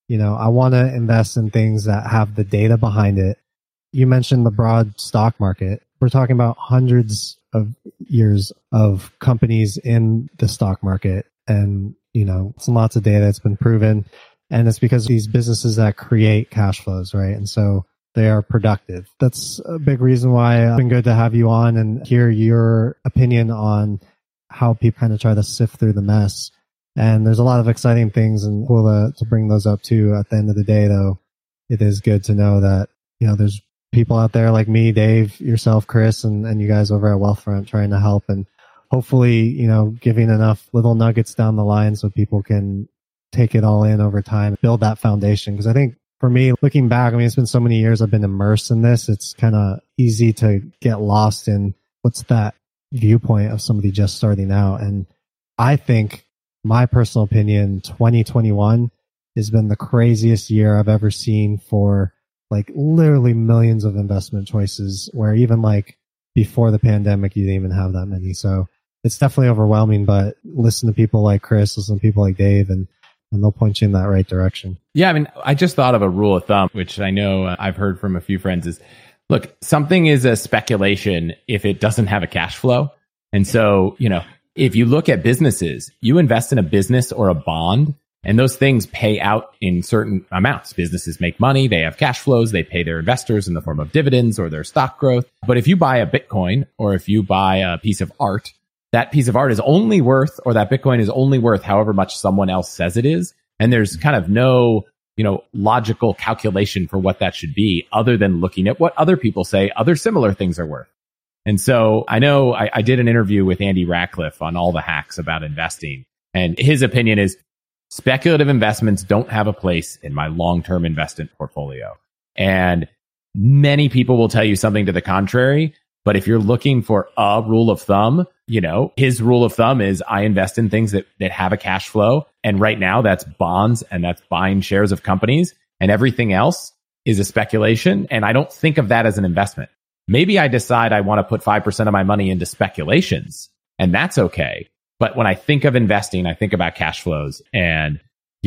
I want to invest in things that have the data behind it. You mentioned the broad stock market. We're talking about hundreds of years of companies in the stock market. And, it's lots of data. It's been proven. And it's because of these businesses that create cash flows, right? And so they are productive. That's a big reason why it's been good to have you on and hear your opinion on how people kind of try to sift through the mess. And there's a lot of exciting things, and cool to bring those up too. At the end of the day, though, it is good to know that, there's people out there like me, Dave, yourself, Chris, and you guys over at Wealthfront trying to help, and hopefully, giving enough little nuggets down the line so people can take it all in over time, build that foundation. Because I think for me, looking back, I mean, it's been so many years I've been immersed in this. It's kind of easy to get lost in what's that viewpoint of somebody just starting out. And I think, my personal opinion, 2021 has been the craziest year I've ever seen for like literally millions of investment choices, where even like before the pandemic, you didn't even have that many. So it's definitely overwhelming, but listen to people like Chris, listen to people like Dave, and they'll point you in that right direction. Yeah, I mean, I just thought of a rule of thumb, which I know I've heard from a few friends is, look, something is a speculation if it doesn't have a cash flow. And so, if you look at businesses, you invest in a business or a bond, and those things pay out in certain amounts. Businesses make money, they have cash flows, they pay their investors in the form of dividends or their stock growth. But if you buy a Bitcoin or if you buy a piece of art, that piece of art is only worth, or that Bitcoin is only worth however much someone else says it is. And there's kind of no, logical calculation for what that should be other than looking at what other people say other similar things are worth. And so I know I did an interview with Andy Ratcliffe on All the Hacks about investing. And his opinion is speculative investments don't have a place in my long-term investment portfolio. And many people will tell you something to the contrary. But if you're looking for a rule of thumb, his rule of thumb is I invest in things that have a cash flow. And right now that's bonds and that's buying shares of companies, and everything else is a speculation. And I don't think of that as an investment. Maybe I decide I want to put 5% of my money into speculations, and that's okay. But when I think of investing, I think about cash flows, and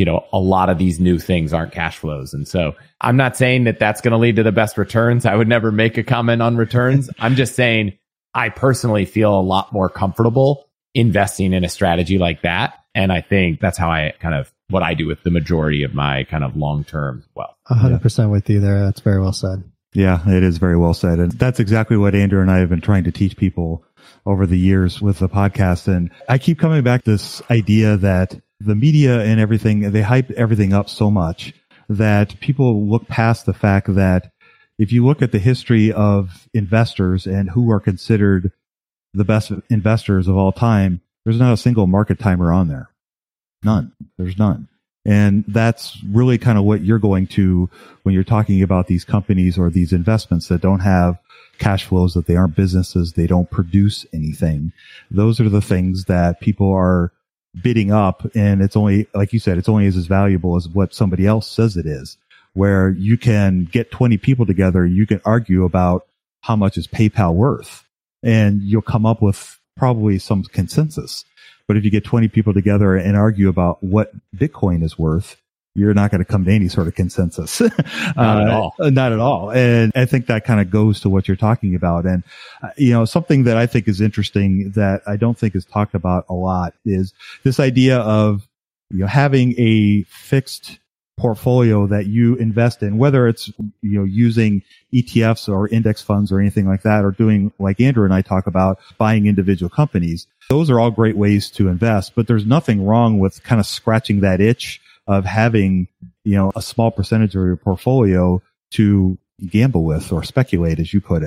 a lot of these new things aren't cash flows. And so I'm not saying that that's going to lead to the best returns. I would never make a comment on returns. I'm just saying I personally feel a lot more comfortable investing in a strategy like that. And I think that's how what I do with the majority of my kind of long-term wealth. 100% with you there. That's very well said. Yeah, it is very well said. And that's exactly what Andrew and I have been trying to teach people over the years with the podcast. And I keep coming back to this idea that the media and everything, they hype everything up so much that people look past the fact that if you look at the history of investors and who are considered the best investors of all time, there's not a single market timer on there. None. There's none. And that's really kind of what you're going to when you're talking about these companies or these investments that don't have cash flows, that they aren't businesses, they don't produce anything. Those are the things that people are bidding up. And it's only, like you said, it's only as valuable as what somebody else says it is, where you can get 20 people together. You can argue about how much is PayPal worth, and you'll come up with probably some consensus. But if you get 20 people together and argue about what Bitcoin is worth, you're not going to come to any sort of consensus. Not at all. Not at all. And I think that kind of goes to what you're talking about. And, something that I think is interesting that I don't think is talked about a lot is this idea of, having a fixed portfolio that you invest in, whether it's, using ETFs or index funds or anything like that, or doing like Andrew and I talk about, buying individual companies. Those are all great ways to invest, but there's nothing wrong with kind of scratching that itch of having, a small percentage of your portfolio to gamble with or speculate, as you put it.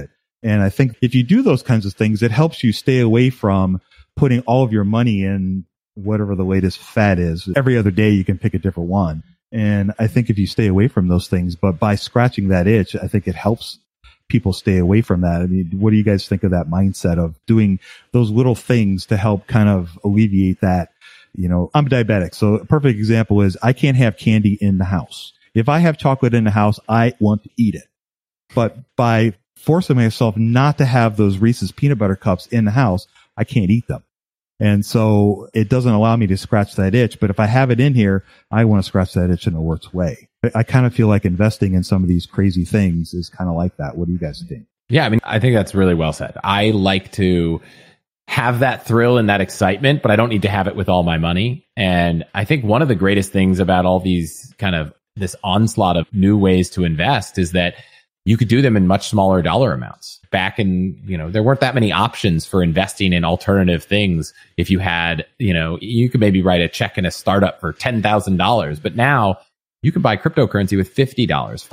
And I think if you do those kinds of things, it helps you stay away from putting all of your money in whatever the latest fad is. Every other day you can pick a different one. And I think if you stay away from those things, but by scratching that itch, I think it helps people stay away from that. I mean, what do you guys think of that mindset of doing those little things to help kind of alleviate that? You know, I'm diabetic. So a perfect example is I can't have candy in the house. If I have chocolate in the house, I want to eat it. But by forcing myself not to have those Reese's peanut butter cups in the house, I can't eat them. And so it doesn't allow me to scratch that itch. But if I have it in here, I want to scratch that itch in a worse way. I kind of feel like investing in some of these crazy things is kind of like that. What do you guys think? Yeah, I mean, I think that's really well said. I like to have that thrill and that excitement, but I don't need to have it with all my money. And I think one of the greatest things about all these kind of this onslaught of new ways to invest is that you could do them in much smaller dollar amounts. Back in, there weren't that many options for investing in alternative things. If you had, you could maybe write a check in a startup for $10,000, but now you can buy cryptocurrency with $50,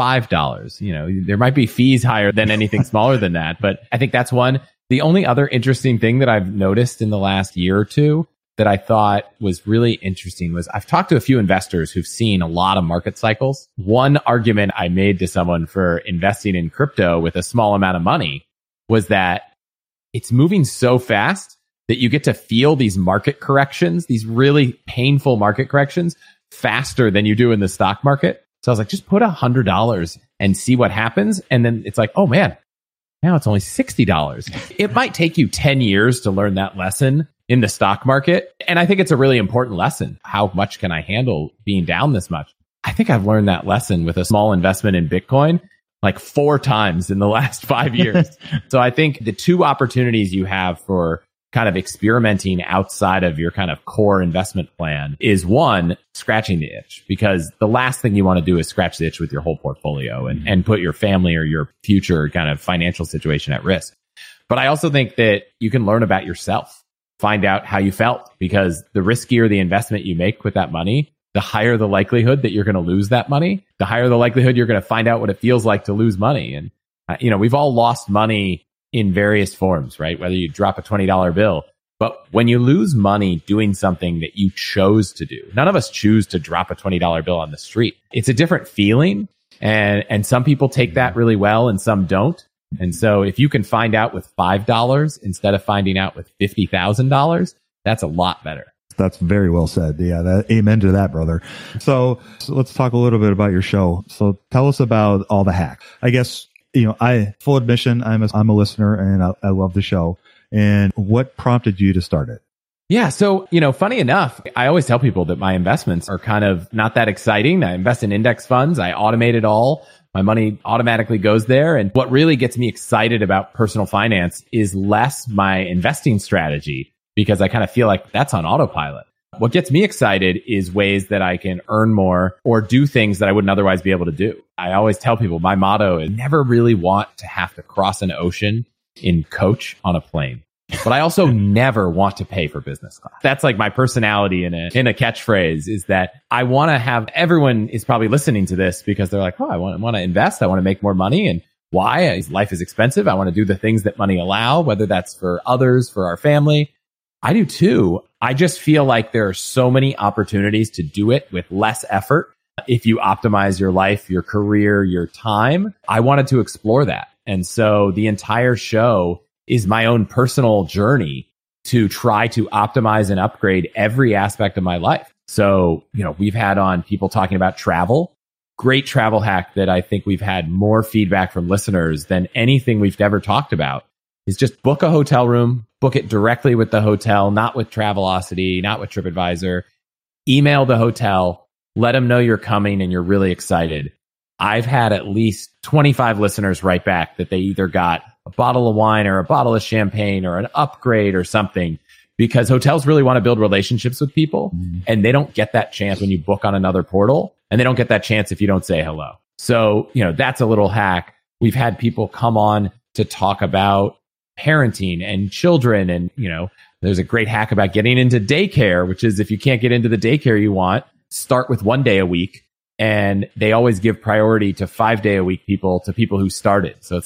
$5. There might be fees higher than anything smaller than that, but I think that's one. The only other interesting thing that I've noticed in the last year or two that I thought was really interesting was I've talked to a few investors who've seen a lot of market cycles. One argument I made to someone for investing in crypto with a small amount of money was that it's moving so fast that you get to feel these market corrections, these really painful market corrections faster than you do in the stock market. So I was like, just put $100 and see what happens. And then it's like, oh man, now it's only $60. It might take you 10 years to learn that lesson in the stock market. And I think it's a really important lesson. How much can I handle being down this much? I think I've learned that lesson with a small investment in Bitcoin like 4 times in the last 5 years. So I think the two opportunities you have for kind of experimenting outside of your kind of core investment plan is one, scratching the itch, because the last thing you want to do is scratch the itch with your whole portfolio and put your family or your future kind of financial situation at risk. But I also think that you can learn about yourself, find out how you felt, because the riskier the investment you make with that money, the higher the likelihood that you're going to lose that money, the higher the likelihood you're going to find out what it feels like to lose money. And, we've all lost money in various forms, right? Whether you drop a $20 bill, but when you lose money doing something that you chose to do, none of us choose to drop a $20 bill on the street. It's a different feeling. And some people take that really well and some don't. And so if you can find out with $5 instead of finding out with $50,000, that's a lot better. That's very well said. Yeah, amen to that, brother. So let's talk a little bit about your show. So tell us about all the hacks. I guess, full admission, I'm a listener and I love the show. And what prompted you to start it? Yeah. So, funny enough, I always tell people that my investments are kind of not that exciting. I invest in index funds. I automate it all. My money automatically goes there. And what really gets me excited about personal finance is less my investing strategy, because I kind of feel like that's on autopilot. What gets me excited is ways that I can earn more or do things that I wouldn't otherwise be able to do. I always tell people my motto is never really want to have to cross an ocean in coach on a plane. But I also never want to pay for business class. That's like my personality in a catchphrase, is that I want to have, everyone is probably listening to this because they're like, oh, I want to invest. I want to make more money. And why? Life is expensive. I want to do the things that money allow, whether that's for others, for our family. I do too. I just feel like there are so many opportunities to do it with less effort. If you optimize your life, your career, your time, I wanted to explore that. And so the entire show is my own personal journey to try to optimize and upgrade every aspect of my life. So, we've had on people talking about travel. Great travel hack that I think we've had more feedback from listeners than anything we've ever talked about is just book a hotel room, book it directly with the hotel, not with Travelocity, not with TripAdvisor. Email the hotel, let them know you're coming and you're really excited. I've had at least 25 listeners write back that they either got a bottle of wine or a bottle of champagne or an upgrade or something, because hotels really want to build relationships with people and they don't get that chance when you book on another portal, and they don't get that chance if you don't say hello. So, that's a little hack. We've had people come on to talk about parenting and children. And, there's a great hack about getting into daycare, which is if you can't get into the daycare you want, start with 1 day a week. And they always give priority to 5-day-a-week people, to people who started. So it's like,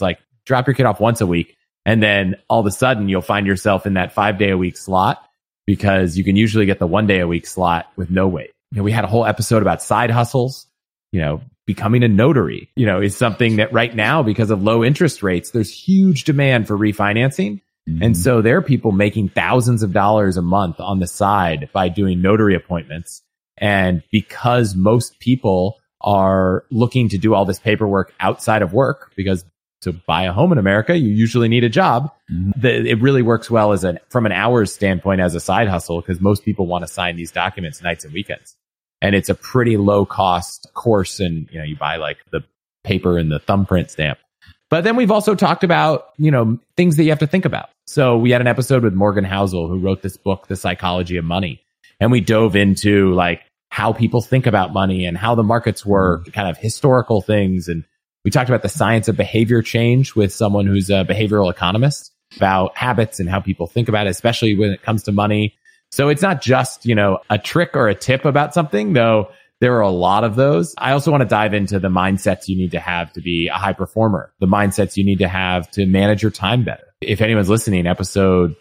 drop your kid off once a week. And then all of a sudden you'll find yourself in that 5-day-a-week slot because you can usually get the 1-day-a-week slot with no wait. We had a whole episode about side hustles. Becoming a notary, is something that right now, because of low interest rates, there's huge demand for refinancing. Mm-hmm. And so there are people making thousands of dollars a month on the side by doing notary appointments. And because most people are looking to do all this paperwork outside of work, because to buy a home in America, you usually need a job. Mm-hmm. It really works well from an hours standpoint as a side hustle, because most people want to sign these documents nights and weekends. And it's a pretty low cost course. And, you buy like the paper and the thumbprint stamp. But then we've also talked about, things that you have to think about. So we had an episode with Morgan Housel, who wrote this book, The Psychology of Money. And we dove into like how people think about money and how the markets work, kind of historical things. And we talked about the science of behavior change with someone who's a behavioral economist, about habits and how people think about it, especially when it comes to money. So it's not just, a trick or a tip about something, though there are a lot of those. I also want to dive into the mindsets you need to have to be a high performer, the mindsets you need to have to manage your time better. If anyone's listening, episode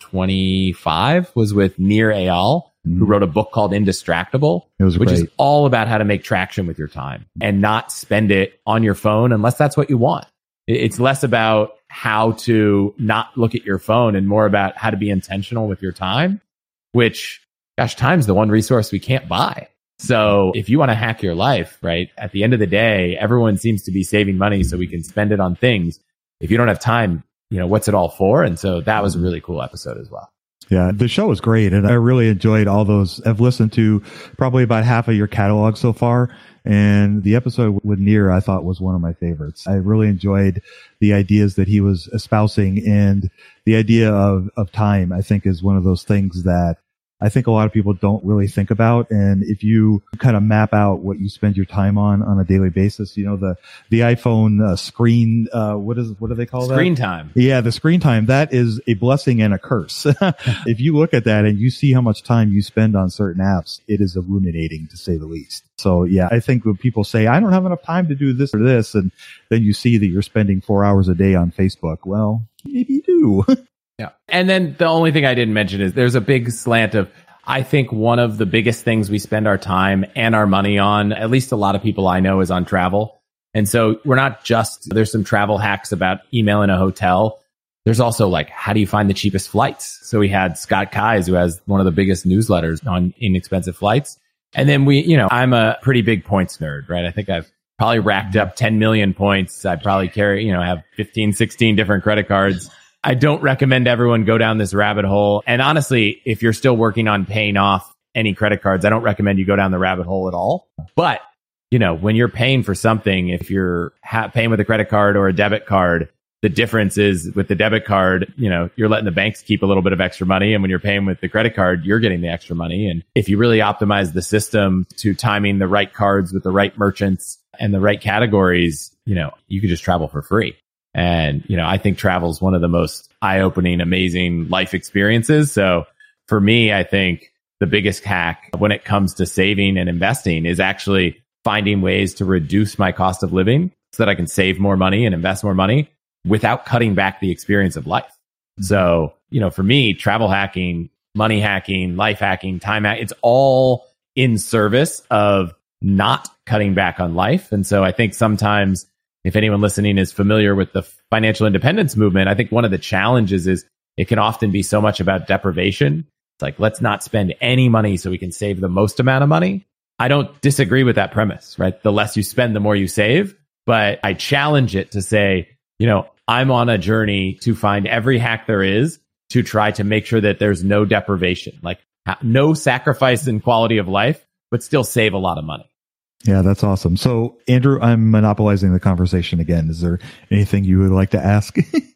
25 was with Nir Eyal, who wrote a book called Indistractable, which is all about how to make traction with your time and not spend it on your phone unless that's what you want. It's less about how to not look at your phone and more about how to be intentional with your time. Which, time's the one resource we can't buy. So if you want to hack your life, right, at the end of the day, everyone seems to be saving money so we can spend it on things. If you don't have time, what's it all for? And so that was a really cool episode as well. Yeah, the show was great. And I really enjoyed all those. I've listened to probably about half of your catalog so far. And the episode with Nir, I thought, was one of my favorites. I really enjoyed the ideas that he was espousing, and the idea of time, I think, is one of those things that I think a lot of people don't really think about. And if you kind of map out what you spend your time on a daily basis, the iPhone screen, what do they call that? Screen time. Yeah, the screen time, that is a blessing and a curse. If you look at that and you see how much time you spend on certain apps, it is illuminating, to say the least. So yeah, I think when people say, I don't have enough time to do this or this, and then you see that you're spending 4 hours a day on Facebook, well, maybe you do. Yeah. And then the only thing I didn't mention is there's a big slant of, I think one of the biggest things we spend our time and our money on, at least a lot of people I know, is on travel. And so we're not just, there's some travel hacks about emailing a hotel. There's also like, how do you find the cheapest flights? So we had Scott Keyes, who has one of the biggest newsletters on inexpensive flights. And then I'm a pretty big points nerd, right? I think I've probably racked up 10 million points. I probably have 15, 16 different credit cards. I don't recommend everyone go down this rabbit hole. And honestly, if you're still working on paying off any credit cards, I don't recommend you go down the rabbit hole at all. But, when you're paying for something, if you're paying with a credit card or a debit card, the difference is with the debit card, you're letting the banks keep a little bit of extra money. And when you're paying with the credit card, you're getting the extra money. And if you really optimize the system to timing the right cards with the right merchants and the right categories, you could just travel for free. And, I think travel is one of the most eye-opening, amazing life experiences. So for me, I think the biggest hack when it comes to saving and investing is actually finding ways to reduce my cost of living so that I can save more money and invest more money without cutting back the experience of life. So, for me, travel hacking, money hacking, life hacking, time hacking, it's all in service of not cutting back on life. And so I think sometimes, if anyone listening is familiar with the financial independence movement, I think one of the challenges is it can often be so much about deprivation. It's like, let's not spend any money so we can save the most amount of money. I don't disagree with that premise, right? The less you spend, the more you save. But I challenge it to say, I'm on a journey to find every hack there is to try to make sure that there's no deprivation, like no sacrifice in quality of life, but still save a lot of money. Yeah, that's awesome. So, Andrew, I'm monopolizing the conversation again. Is there anything you would like to ask?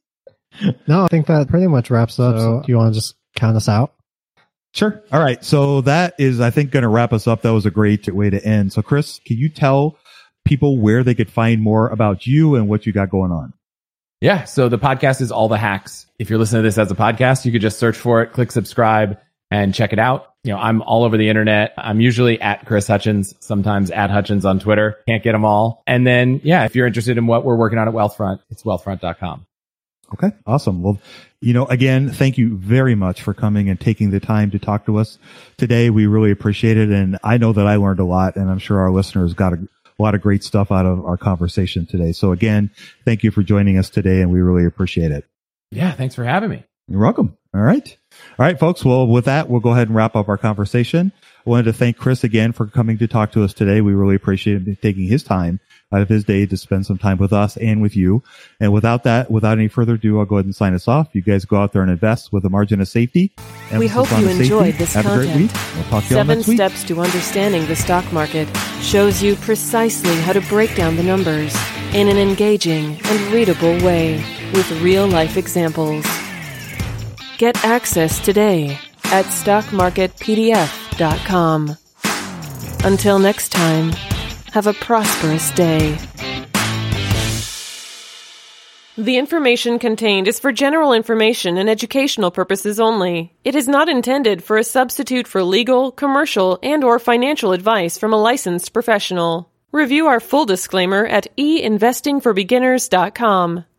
No, I think that pretty much wraps up. So, do you want to just count us out? Sure. All right. So that is, I think, going to wrap us up. That was a great way to end. So, Chris, can you tell people where they could find more about you and what you got going on? Yeah. So the podcast is All the Hacks. If you're listening to this as a podcast, you could just search for it, click subscribe, and check it out. I'm all over the internet. I'm usually at Chris Hutchins, sometimes at Hutchins on Twitter. Can't get them all. And then, if you're interested in what we're working on at Wealthfront, it's wealthfront.com. Okay, awesome. Well, again, thank you very much for coming and taking the time to talk to us today. We really appreciate it. And I know that I learned a lot, and I'm sure our listeners got a lot of great stuff out of our conversation today. So again, thank you for joining us today, and we really appreciate it. Yeah, thanks for having me. You're welcome. All right, folks. Well, with that, we'll go ahead and wrap up our conversation. I wanted to thank Chris again for coming to talk to us today. We really appreciate him taking his time out of his day to spend some time with us and with you. And without any further ado, I'll go ahead and sign us off. You guys go out there and invest with a margin of safety. We hope you enjoyed this Have content. a great week. We'll talk to you all 7 next week. Steps to Understanding the Stock Market shows you precisely how to break down the numbers in an engaging and readable way with real-life examples. Get access today at stockmarketpdf.com. Until next time, have a prosperous day. The information contained is for general information and educational purposes only. It is not intended for a substitute for legal, commercial, and/or financial advice from a licensed professional. Review our full disclaimer at einvestingforbeginners.com.